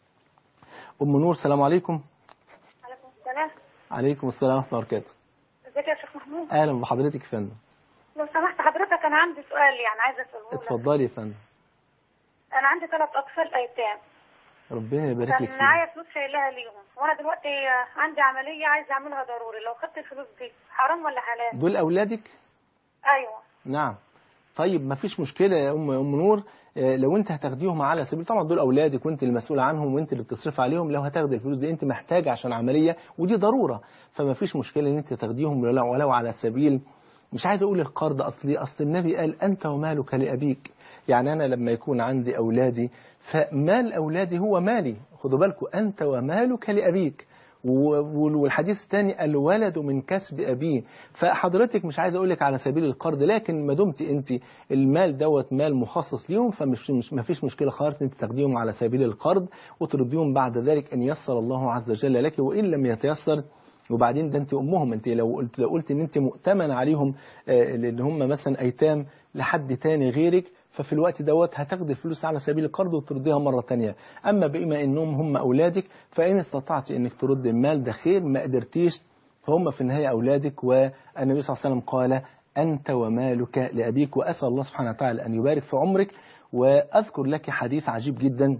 أم نور السلام عليكم. عليكم السلام. عليكم السلام ورحمة الله وبركاته. ازيك يا شيخ محمود؟ اهلا بحضرتك يا فندم. لو سمحت حضرتك انا عندي سؤال يعني عايزه اساله لك. اتفضلي يا فندم. انا عندي ثلاث اطفال ايتام، ربنا يبارك لك فيهم. كان معايا فلوس شايلها ليهم، وانا دلوقتي عندي عمليه عايزه اعملها ضروري، لو خدت الفلوس دي حرام ولا حلال؟ دول اولادك؟ ايوه. نعم. طيب ما فيش مشكلة يا أم أم نور، لو انت هتاخديهم على سبيل، طبعا دول اولادك وانت المسؤول عنهم وانت اللي بتصرف عليهم، لو هتاخدي الفلوس دي انت محتاجه عشان عمليه ودي ضروره، فما فيش مشكله ان انت تاخديهم ولو, ولو على سبيل، مش عايز اقول القرض، اصلي اصل النبي قال انت ومالك لابيك. يعني انا لما يكون عندي اولادي فمال اولادي هو مالي، خدوا بالكم، انت ومالك لابيك. والحديث الثاني الولد من كسب أبيه. فحضرتك مش عايز أقول لك على سبيل القرض، لكن ما دمت أنت المال دوت مال مخصص ليهم فمش مش ما فيش مشكلة خالص أنت تاخديهم على سبيل القرض وترديهم بعد ذلك أن يسر الله عز وجل لك، وإن لم يتيسر وبعدين ده أنت أمهم، أنت لو قلت لو قلت أن أنت مؤتمن عليهم اللي هم مثلا أيتام لحد تاني غيرك، ففي الوقت دوت هتاخد الفلوس على سبيل القرض وترديها مرة تانية. أما بما إنهم هم أولادك فإن استطعت إنك ترد المال ده خير، ما قدرتيش فهم في النهاية أولادك. والنبي صلى الله عليه وسلم قال أنت ومالك لأبيك. وأسأل الله سبحانه وتعالى أن يبارك في عمرك. وأذكر لك حديث عجيب جدا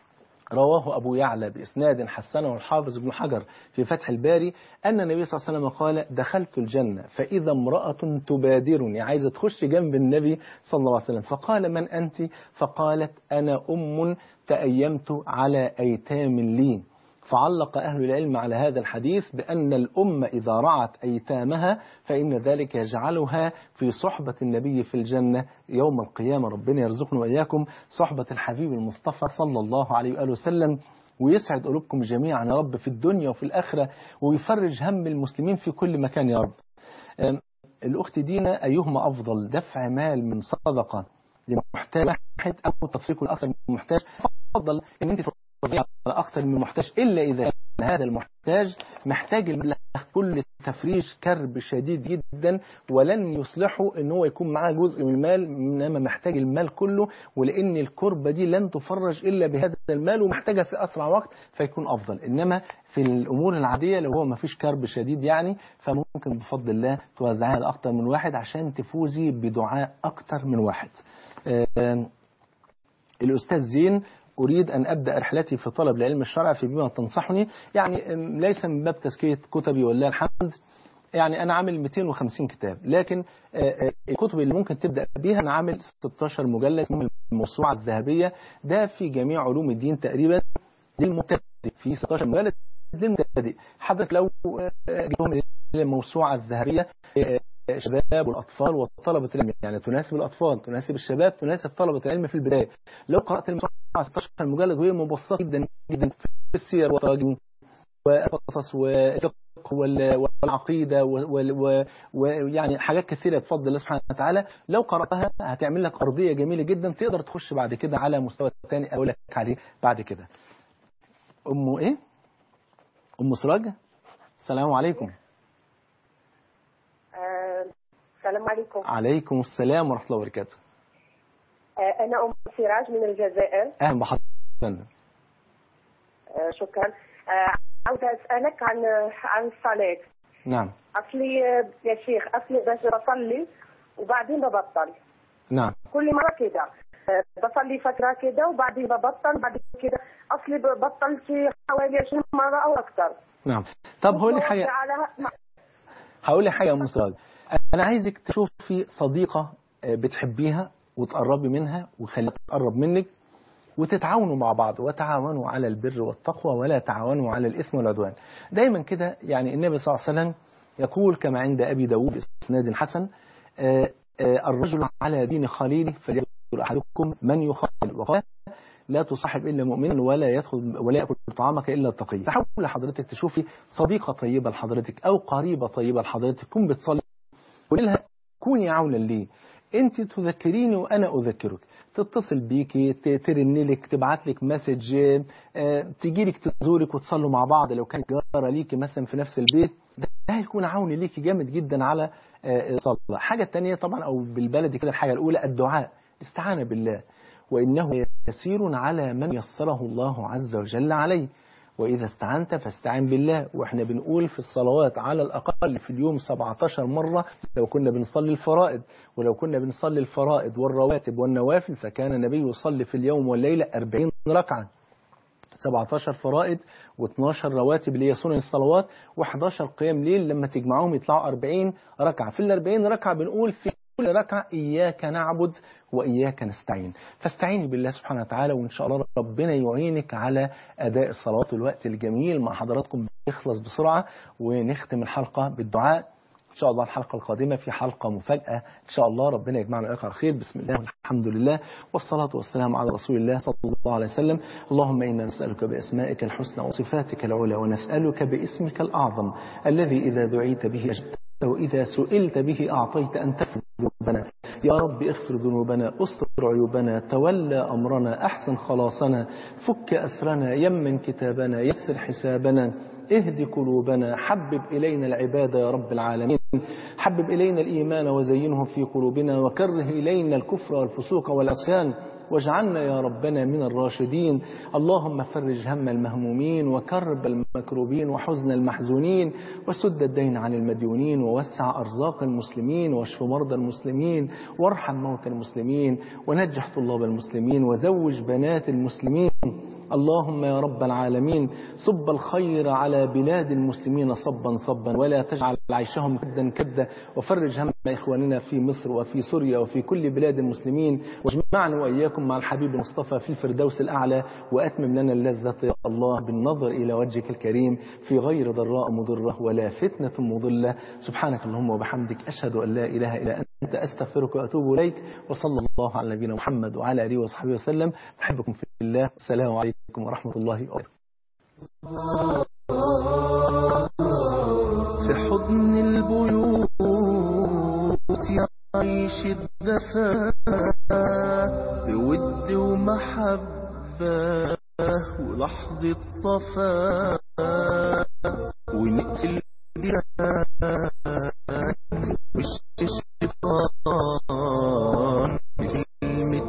رواه أبو يعلى بإسناد حسنه الحافظ ابن حجر في فتح الباري، أن النبي صلى الله عليه وسلم قال دخلت الجنة فإذا امرأة تبادرني، عايزة تخش جنب النبي صلى الله عليه وسلم، فقال من أنت؟ فقالت أنا أم تأيمت على أيتام لي. فعلق أهل العلم على هذا الحديث بأن الأم إذا رعت أيتامها فإن ذلك يجعلها في صحبة النبي في الجنة يوم القيامة. ربنا يرزقنا وإياكم صحبة الحبيب المصطفى صلى الله عليه وآله وسلم، ويسعد قلوبكم جميعا يا رب في الدنيا وفي الآخرة، ويفرج هم المسلمين في كل مكان يا رب. الأخت دينا، أيهما أفضل، دفع مال من صدقة لمحتاج واحد أو تفريق الأكثر من محتاج؟ أفضل أن أنت على أكثر من محتاج، إلا إذا كان هذا المحتاج محتاج المبلغ كل تفريج كرب شديد جدا ولن يصلحه إن هو يكون معاه جزء من المال، إنما محتاج المال كله، ولأن الكربة دي لن تفرج إلا بهذا المال ومحتاجها في أسرع وقت فيكون أفضل. إنما في الأمور العادية لو هو ما فيش كرب شديد يعني فممكن بفضل الله توزعها لأكثر من واحد عشان تفوزي بدعاء أكثر من واحد. الأستاذ زين، أريد أن أبدأ رحلتي في طلب العلم الشرعي في بما تنصحني. يعني ليس من باب تزكية كتبي ولله الحمد، يعني أنا عامل مئتين وخمسين كتاب، لكن الكتب اللي ممكن تبدأ بيها أنا عامل ستة عشر مجلد اسمه الموسوعة الذهبية، ده في جميع علوم الدين تقريبا للمبتدئ، في ستة عشر مجلد للمبتدئ. حضرتك لو جبتهم الموسوعة الذهبية الشباب والأطفال وطلبة العلم، يعني تناسب الأطفال تناسب الشباب تناسب طلبة العلم في البداية. لو قرأت الموسوعة ستة عشر مجلد وهي مبسطة جدا جدا في السير والتراجم والقصص والفقه والعقيدة ويعني حاجات كثيرة بفضل الله سبحانه وتعالى، لو قرأتها هتعمل لك أرضية جميلة جدا تقدر تخش بعد كده على مستوى ثاني أقول لك عليه بعد كده. أم إيه؟ أم سراج، السلام عليكم. السلام عليكم. عليكم السلام ورحمة الله وبركاته. أنا أم سراج من الجزائر. أهلا بحضرتك. شكرا. عاوزة أسألك عن عن الصلاة. نعم. أصلي يا شيخ أصلي باش بصلي وبعدين ببطل. نعم. كل مرة كده بصلي فترة كده وبعدين ببطل، بعد كده أصلي بطلت حوالي عشرين مرة أو أكثر. نعم. طب هقول لك حاجة. هقول لك حاجة يا أم سراج. أنا عايزك تشوفي صديقة بتحبيها وتقربي منها وخليها تقرب منك وتتعاونوا مع بعض، وتعاونوا على البر والتقوى ولا تعاونوا على الإثم والعدوان. دايما كده يعني النبي صلى الله عليه وسلم يقول كما عند أبي داود بإسناد حسن الرجل على دين خليله فلينظر أحدكم من يخالل، وقال لا تصاحب إلا مؤمنا ولا يدخل ولا يأكل طعامك إلا التقي. فحاول حضرتك تشوفي صديقة طيبة لحضرتك أو قريبة طيبة لحضرتك تكون بتصلي، قولي لها كوني عونا لي، انت تذكريني وانا اذكرك، تتصل بيكي، ترن لك، تبعت لك مسج، تيجي لك تزورك وتصلوا مع بعض لو كانت جاره ليكي مثلا في نفس البيت، ده هيكون عون ليكي جامد جدا على الصلاه. حاجه ثانيه طبعا او بالبلدي كده، الحاجه الاولى الدعاء، الاستعانه بالله، وانه يسير على من يسره الله عز وجل عليه، وإذا استعنت فاستعن بالله. وإحنا بنقول في الصلوات على الأقل في اليوم سبعة عشر مرة لو كنا بنصلي الفرائض، ولو كنا بنصلي الفرائض والرواتب والنوافل فكان النبي يصلي في اليوم والليلة أربعين ركعة، سبعة عشر فرائض واثني عشر رواتب اللي هي سنن الصلوات وإحدى عشر قيام ليل، لما تجمعهم يطلعوا أربعين ركعة. في الأربعين ركعة بنقول في كل ركعة إياك نعبد وإياك نستعين. فاستعيني بالله سبحانه وتعالى، وإن شاء الله ربنا يعينك على أداء الصلوات. الوقت الجميل مع حضراتكم بيخلص بسرعة، ونختم الحلقة بالدعاء. إن شاء الله الحلقة القادمة في حلقة مفاجأة إن شاء الله. ربنا يجمعنا على خير. بسم الله والحمد لله والصلاة والسلام على رسول الله صلى الله عليه وسلم. اللهم إنا نسألك بأسمائك الحسنى وصفاتك العلى، ونسألك باسمك الأعظم الذي إذا دعيت به أجبت، وإذا سئلت به أعطيت، أن تغفر ذنوبنا. يا رب اغفر ذنوبنا، استر عيوبنا، تولى أمرنا، أحسن خلاصنا، فك أسرنا، يمن كتابنا، يسر حسابنا، اهد قلوبنا، حبب إلينا العبادة يا رب العالمين، حبب إلينا الإيمان وزينه في قلوبنا، وكره إلينا الكفر والفسوق والعصيان، واجعلنا يا ربنا من الراشدين. اللهم فرج هم المهمومين، وكرب المكروبين، وحزن المحزونين، وسد الدين عن المديونين، ووسع أرزاق المسلمين، واشف مرضى المسلمين، وارحم موتى المسلمين، ونجح طلاب المسلمين، وزوج بنات المسلمين. اللهم يا رب العالمين صب الخير على بلاد المسلمين صبا صبا، ولا تجعل عيشهم كدا كدا، وفرج هم إخواننا في مصر وفي سوريا وفي كل بلاد المسلمين، واجمعنا وإياكم مع الحبيب المصطفى في الفردوس الأعلى، وأتمم لنا اللذة يا الله بالنظر إلى وجهك الكريم في غير ضراء مضرة ولا فتنة مضلة. سبحانك اللهم وبحمدك، أشهد أن لا إله إلا أنت، أستغفرك وأتوب إليك، وصلى الله على نبينا محمد وعلى آله وصحبه وسلم. أحبكم في الله. السلام عليكم ورحمة الله وبركاته. في حضن البيوت يعيش الدفا، بود ومحبة ولحظة صفا، ونقتل الجيران وش الشيطان بكلمة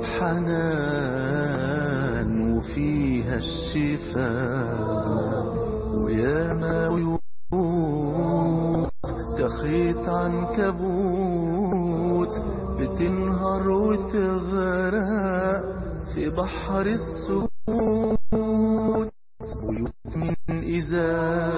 حنان وفيها الشفاء. وياما بيوت كخيط عنكبوت بتنهار وتغرق في بحر السكوت، بيوت من إزاز